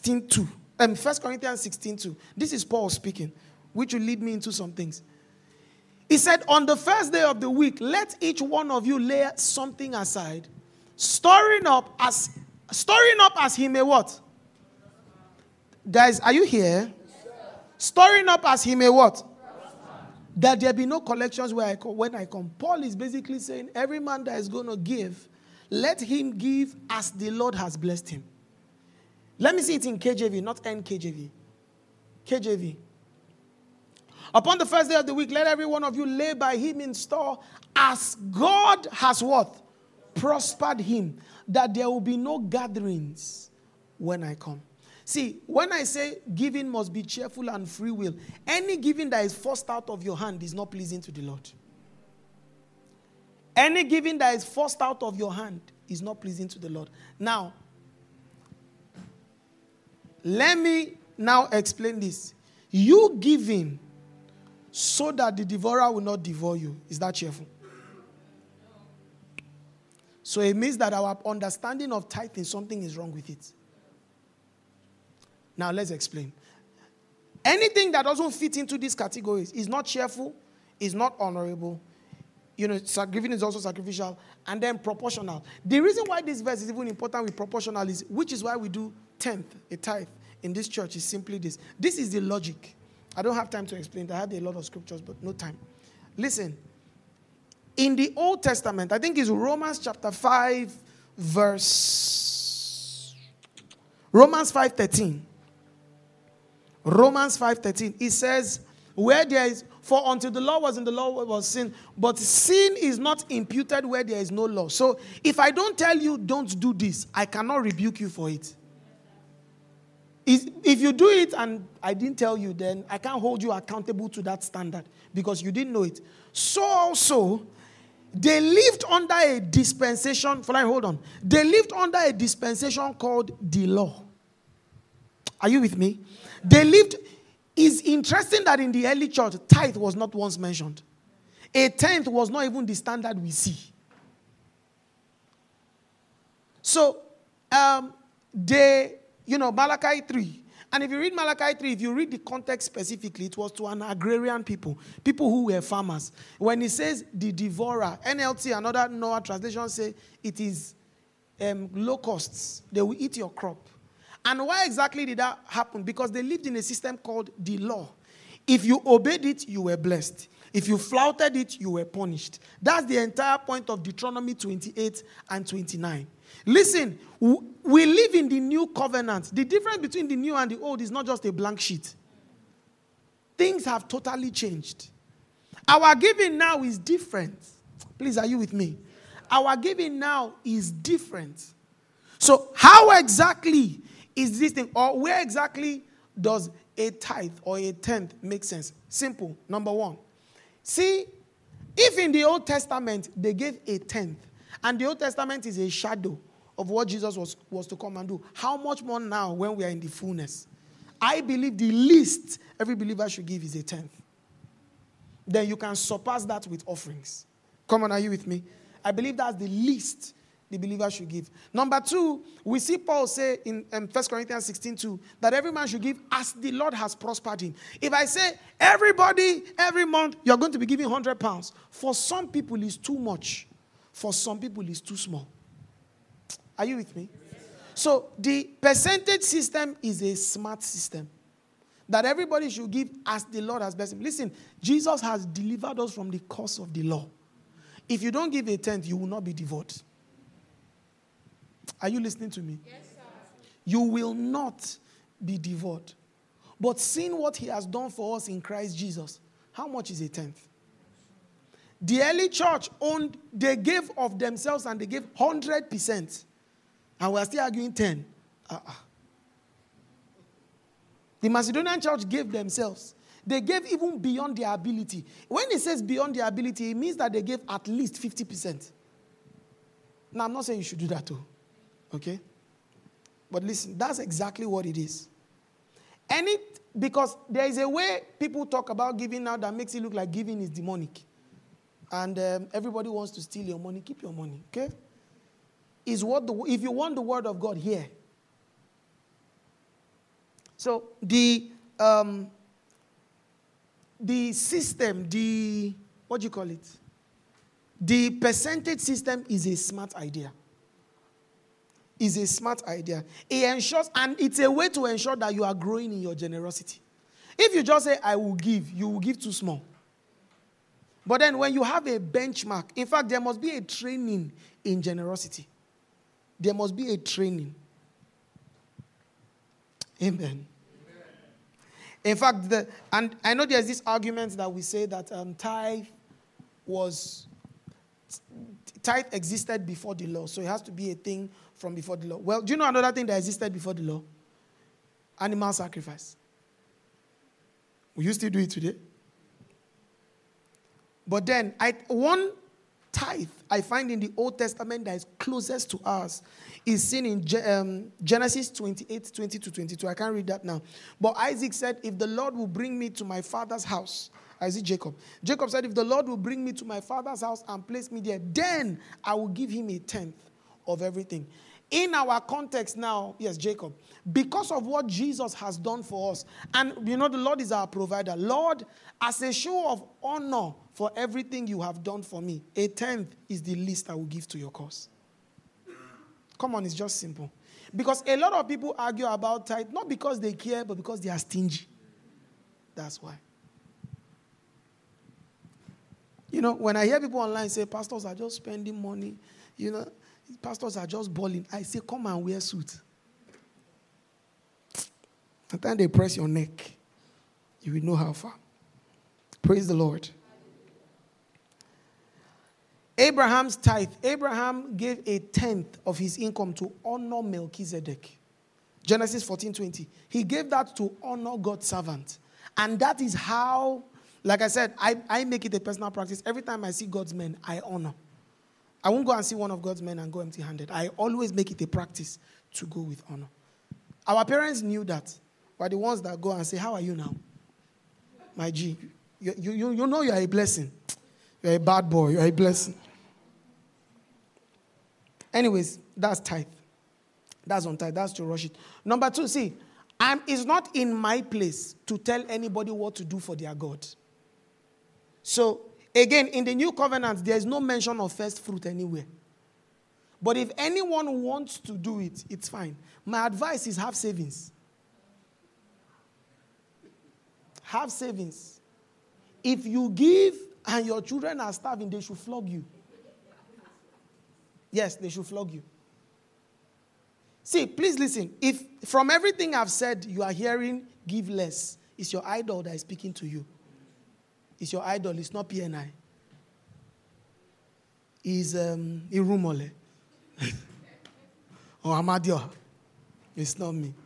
16:2. This is Paul speaking, which will lead me into some things. He said, on the first day of the week, let each one of you lay something aside Storing up as he may what? Guys, are you here? Storing up as he may what? That there be no collections when I come. Paul is basically saying every man that is going to give, let him give as the Lord has blessed him. Let me see it in KJV, not NKJV. KJV. Upon the first day of the week, let every one of you lay by him in store as God has what? Prospered him, that there will be no gatherings when I come. See, when I say giving must be cheerful and free will, any giving that is forced out of your hand is not pleasing to the Lord. Any giving that is forced out of your hand is not pleasing to the Lord. Now, let me now explain this. You giving so that the devourer will not devour you, is that cheerful? So it means that our understanding of tithing, something is wrong with it. Now let's explain. Anything that doesn't fit into these categories is not cheerful, is not honorable. Giving is also sacrificial, and then proportional. The reason why this verse is even important with proportional is, which is why we do tenth, a tithe, in this church, is simply this. This is the logic. I don't have time to explain. I had a lot of scriptures, but no time. Listen. In the Old Testament, I think it's Romans chapter 5, Romans 5:13. Romans 5:13. It says, where there is, for until the law was in the law was sin, but sin is not imputed where there is no law. So if I don't tell you don't do this, I cannot rebuke you for it. If you do it and I didn't tell you, then I can't hold you accountable to that standard because you didn't know it. So also, they lived under a dispensation. Hold on. They lived under a dispensation called the law. Are you with me? It's interesting that in the early church, tithe was not once mentioned. A tenth was not even the standard we see. So, Malachi 3. And if you read Malachi 3, if you read the context specifically, it was to an agrarian people who were farmers. When it says the devourer, NLT and other Noah translations say it is locusts. They will eat your crop. And why exactly did that happen? Because they lived in a system called the law. If you obeyed it, you were blessed. If you flouted it, you were punished. That's the entire point of Deuteronomy 28 and 29. Listen, we live in the new covenant. The difference between the new and the old is not just a blank sheet. Things have totally changed. Our giving now is different. Please, are you with me? Our giving now is different. So how exactly is this thing, or where exactly does a tithe or a tenth make sense? Simple. Number one. See, if in the Old Testament they gave a tenth, and the Old Testament is a shadow of what Jesus was to come and do, how much more now when we are in the fullness? I believe the least every believer should give is a tenth. Then you can surpass that with offerings. Come on, are you with me? I believe that's the least the believer should give. Number two, we see Paul say in 1 Corinthians 16:2 that every man should give as the Lord has prospered him. If I say everybody, every month, you're going to be giving £100, for some people it's too much. For some people it's too small. Are you with me? Yes. So the percentage system is a smart system. That everybody should give as the Lord has blessed him. Listen, Jesus has delivered us from the curse of the law. If you don't give a tenth, you will not be devoured. Are you listening to me? Yes, sir. You will not be devoured. But seeing what he has done for us in Christ Jesus, how much is a tenth? The early church they gave of themselves and they gave 100%. And we're still arguing 10. The Macedonian church gave themselves. They gave even beyond their ability. When it says beyond their ability, it means that they gave at least 50%. Now, I'm not saying you should do that too. Okay? But listen, that's exactly what it is. Because there is a way people talk about giving now that makes it look like giving is demonic. And everybody wants to steal your money. Keep your money, okay? If you want the word of God, here. So the system, what do you call it? The percentage system is a smart idea. is a smart idea. It ensures, and it's a way to ensure that you are growing in your generosity. If you just say, I will give, you will give too small. But then when you have a benchmark, in fact, there must be a training in generosity. There must be a training. Amen. In fact, and I know there's this argument that we say that tithe existed before the law, so it has to be a thing from before the law. Well, do you know another thing that existed before the law? Animal sacrifice. Will you still do it today? But then, one tithe I find in the Old Testament that is closest to us is seen in Genesis 28, 20 to 22. I can't read that now. But Isaac said, if the Lord will bring me to my father's house, Jacob said, if the Lord will bring me to my father's house and place me there, then I will give him a tenth of everything. In our context now, yes, Jacob, because of what Jesus has done for us, and the Lord is our provider. Lord, as a show of honor for everything you have done for me, a tenth is the least I will give to your cause. Come on, it's just simple. Because a lot of people argue about tithe, not because they care, but because they are stingy. That's why. When I hear people online say, pastors are just spending money, pastors are just balling, I say, come and wear suit. Sometimes they press your neck. You will know how far. Praise the Lord. Abraham's tithe. Abraham gave a tenth of his income to honor Melchizedek. Genesis 14:20. He gave that to honor God's servant. And that is how, like I said, I make it a personal practice. Every time I see God's men, I honor. I won't go and see one of God's men and go empty-handed. I always make it a practice to go with honor. Our parents knew that. But the ones that go and say, how are you now? My G, you know you are a blessing. You're a bad boy. You're a blessing. Anyways, that's tithe. That's on tithe. That's to rush it. Number 2, see, it's not in my place to tell anybody what to do for their God. So, again, in the new covenant, there is no mention of first fruit anywhere. But if anyone wants to do it, it's fine. My advice is have savings. Have savings. If you give and your children are starving, they should flog you. Yes, they should flog you. See, please listen. If from everything I've said, you are hearing, give less, it's your idol that is speaking to you. It's your idol. It's not PNI. It's Irumole. Or Amadio. It's not me.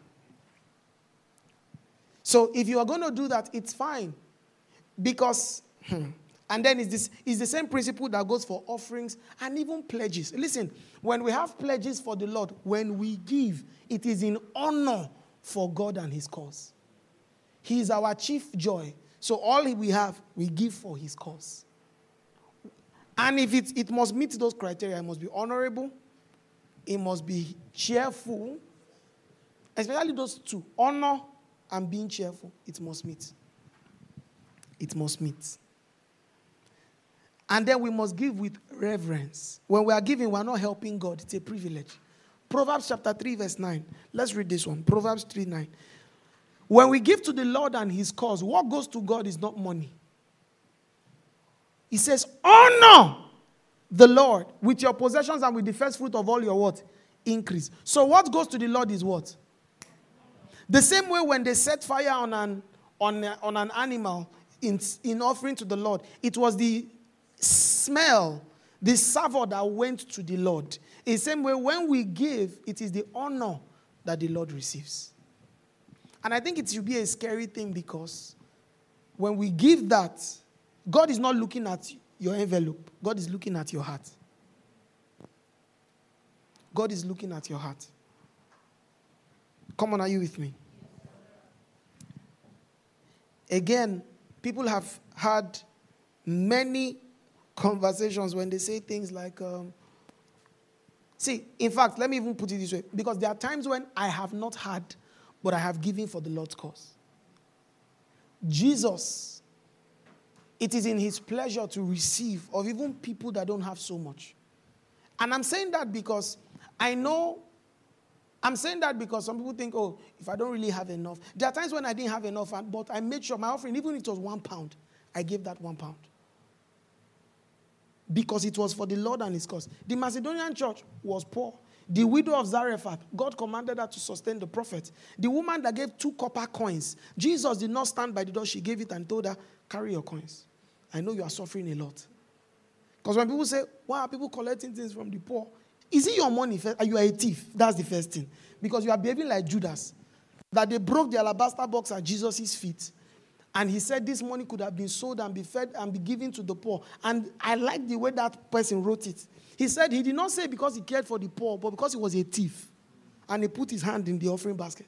So if you are going to do that, it's fine. Because, and then it's the same principle that goes for offerings and even pledges. Listen, when we have pledges for the Lord, when we give, it is in honor for God and his cause. He is our chief joy. So all we have, we give for his cause. And if it must meet those criteria, it must be honorable, it must be cheerful, especially those two, honor and being cheerful, it must meet. It must meet. And then we must give with reverence. When we are giving, we are not helping God. It's a privilege. Proverbs chapter 3, verse 9. Let's read this one. Proverbs 3, 9. When we give to the Lord and his cause, what goes to God is not money. He says, honor the Lord with your possessions and with the first fruit of all your what? Increase. So what goes to the Lord is what? The same way when they set fire on an animal in offering to the Lord, it was the smell, the savor that went to the Lord. In the same way, when we give, it is the honor that the Lord receives. And I think it should be a scary thing because when we give that, God is not looking at your envelope. God is looking at your heart. God is looking at your heart. Come on, are you with me? Again, people have had many conversations when they say things like, in fact, let me even put it this way, because there are times when I have not had, but I have given for the Lord's cause. Jesus, it is in his pleasure to receive of even people that don't have so much. And I'm saying that because I know I'm saying that because some people think, oh, if I don't really have enough. There are times when I didn't have enough, but I made sure my offering, even if it was £1, I gave that £1. Because it was for the Lord and his cause. The Macedonian church was poor. The widow of Zarephath, God commanded her to sustain the prophet. The woman that gave 2 copper coins, Jesus did not stand by the door. She gave it and told her, carry your coins. I know you are suffering a lot. Because when people say, why are people collecting things from the poor? Is it your money first? Are you a thief? That's the first thing. Because you are behaving like Judas. That they broke the alabaster box at Jesus' feet. And he said this money could have been sold and be fed and be given to the poor. And I like the way that person wrote it. He said he did not say because he cared for the poor, but because he was a thief. And he put his hand in the offering basket.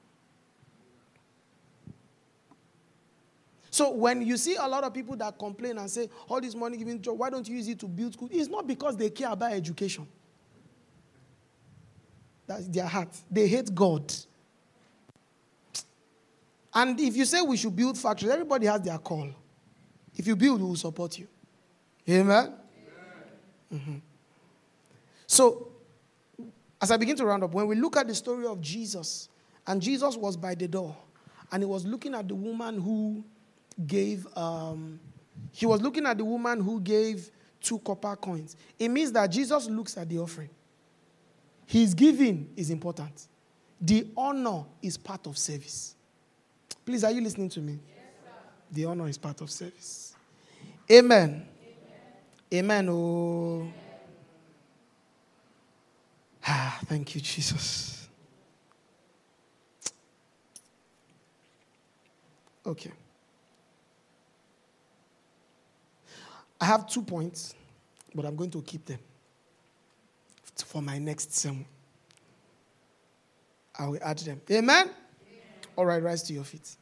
So when you see a lot of people that complain and say, all this money given to church, why don't you use it to build school? It's not because they care about education. That's their heart. They hate God. And if you say we should build factories, everybody has their call. If you build, we will support you. Amen? Mm-hmm. So, as I begin to round up, when we look at the story of Jesus, and Jesus was by the door, and he was looking at the woman who gave, 2 copper coins. It means that Jesus looks at the offering. His giving is important. The honor is part of service. Please, are you listening to me? Yes, sir. The honor is part of service. Amen. Amen. Oh. Ah, thank you, Jesus. Okay. I have 2 points, but I'm going to keep them for my next sermon. I will add them. Amen? All right, rise to your feet.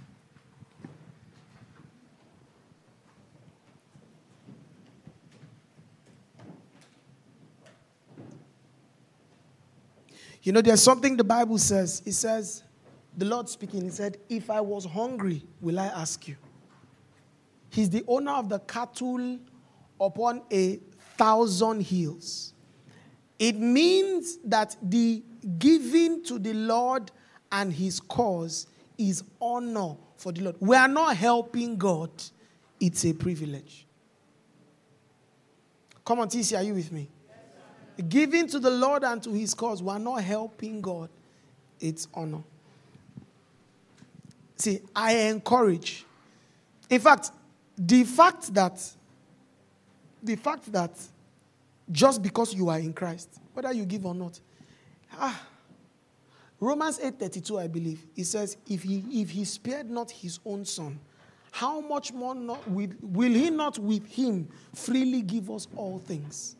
You know, there's something the Bible says. It says, the Lord speaking, he said, if I was hungry, will I ask you? He's the owner of the cattle upon 1,000 hills. It means that the giving to the Lord and his cause is honor for the Lord. We are not helping God. It's a privilege. Come on, TC, are you with me? Yes, giving to the Lord and to his cause, we are not helping God. It's honor. See, I encourage. In fact, the fact that just because you are in Christ, whether you give or not, Romans 8:32, I believe, it says, if he spared not his own son, how much more will he not with him freely give us all things?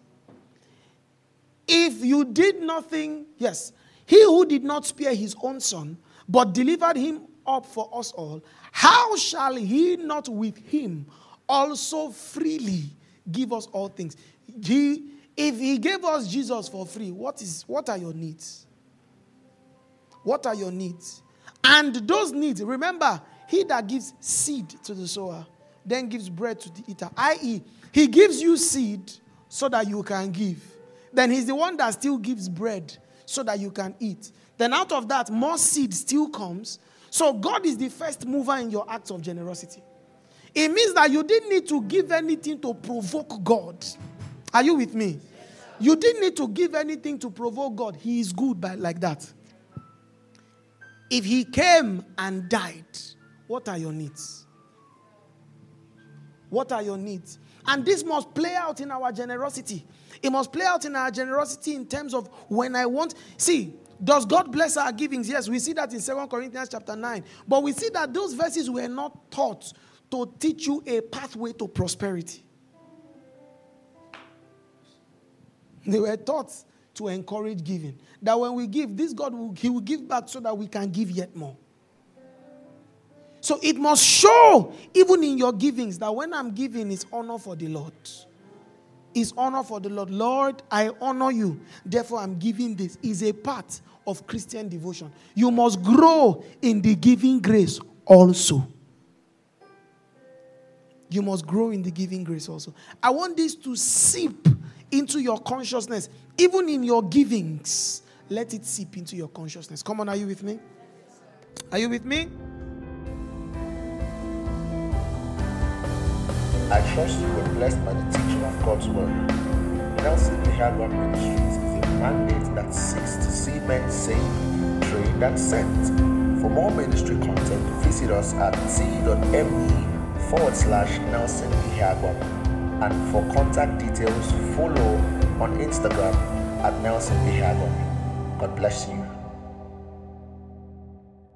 If you did nothing, yes, he who did not spare his own son, but delivered him up for us all, how shall he not with him also freely give us all things? If he gave us Jesus for free, what are your needs? What are your needs? And those needs, remember, he that gives seed to the sower, then gives bread to the eater. I.e., he gives you seed so that you can give. Then he's the one that still gives bread so that you can eat. Then out of that, more seed still comes. So God is the first mover in your acts of generosity. It means that you didn't need to give anything to provoke God. Are you with me? You didn't need to give anything to provoke God. He is good like that. If he came and died, what are your needs? What are your needs? And this must play out in our generosity. It must play out in our generosity in terms of when I want. See, does God bless our givings? Yes, we see that in 2 Corinthians chapter 9. But we see that those verses were not taught to teach you a pathway to prosperity. They were taught to encourage giving. That when we give, this God he will give back so that we can give yet more. So it must show, even in your givings, that when I'm giving, it's honor for the Lord. It's honor for the Lord. Lord, I honor you. Therefore, I'm giving this. It's a part of Christian devotion. You must grow in the giving grace also. You must grow in the giving grace also. I want this to seep into your consciousness, even in your givings, Let it seep into your consciousness. Come on, are you with me? Are you with me? I trust you were blessed by the teaching of God's word. Nelson Ihagwa Ministries is a mandate that seeks to see men saved, trained, and sent. For more ministry content, visit us at t.me/Nelson Ihagwa. And for contact details, follow on Instagram at Nelson Ihagwa. God bless you.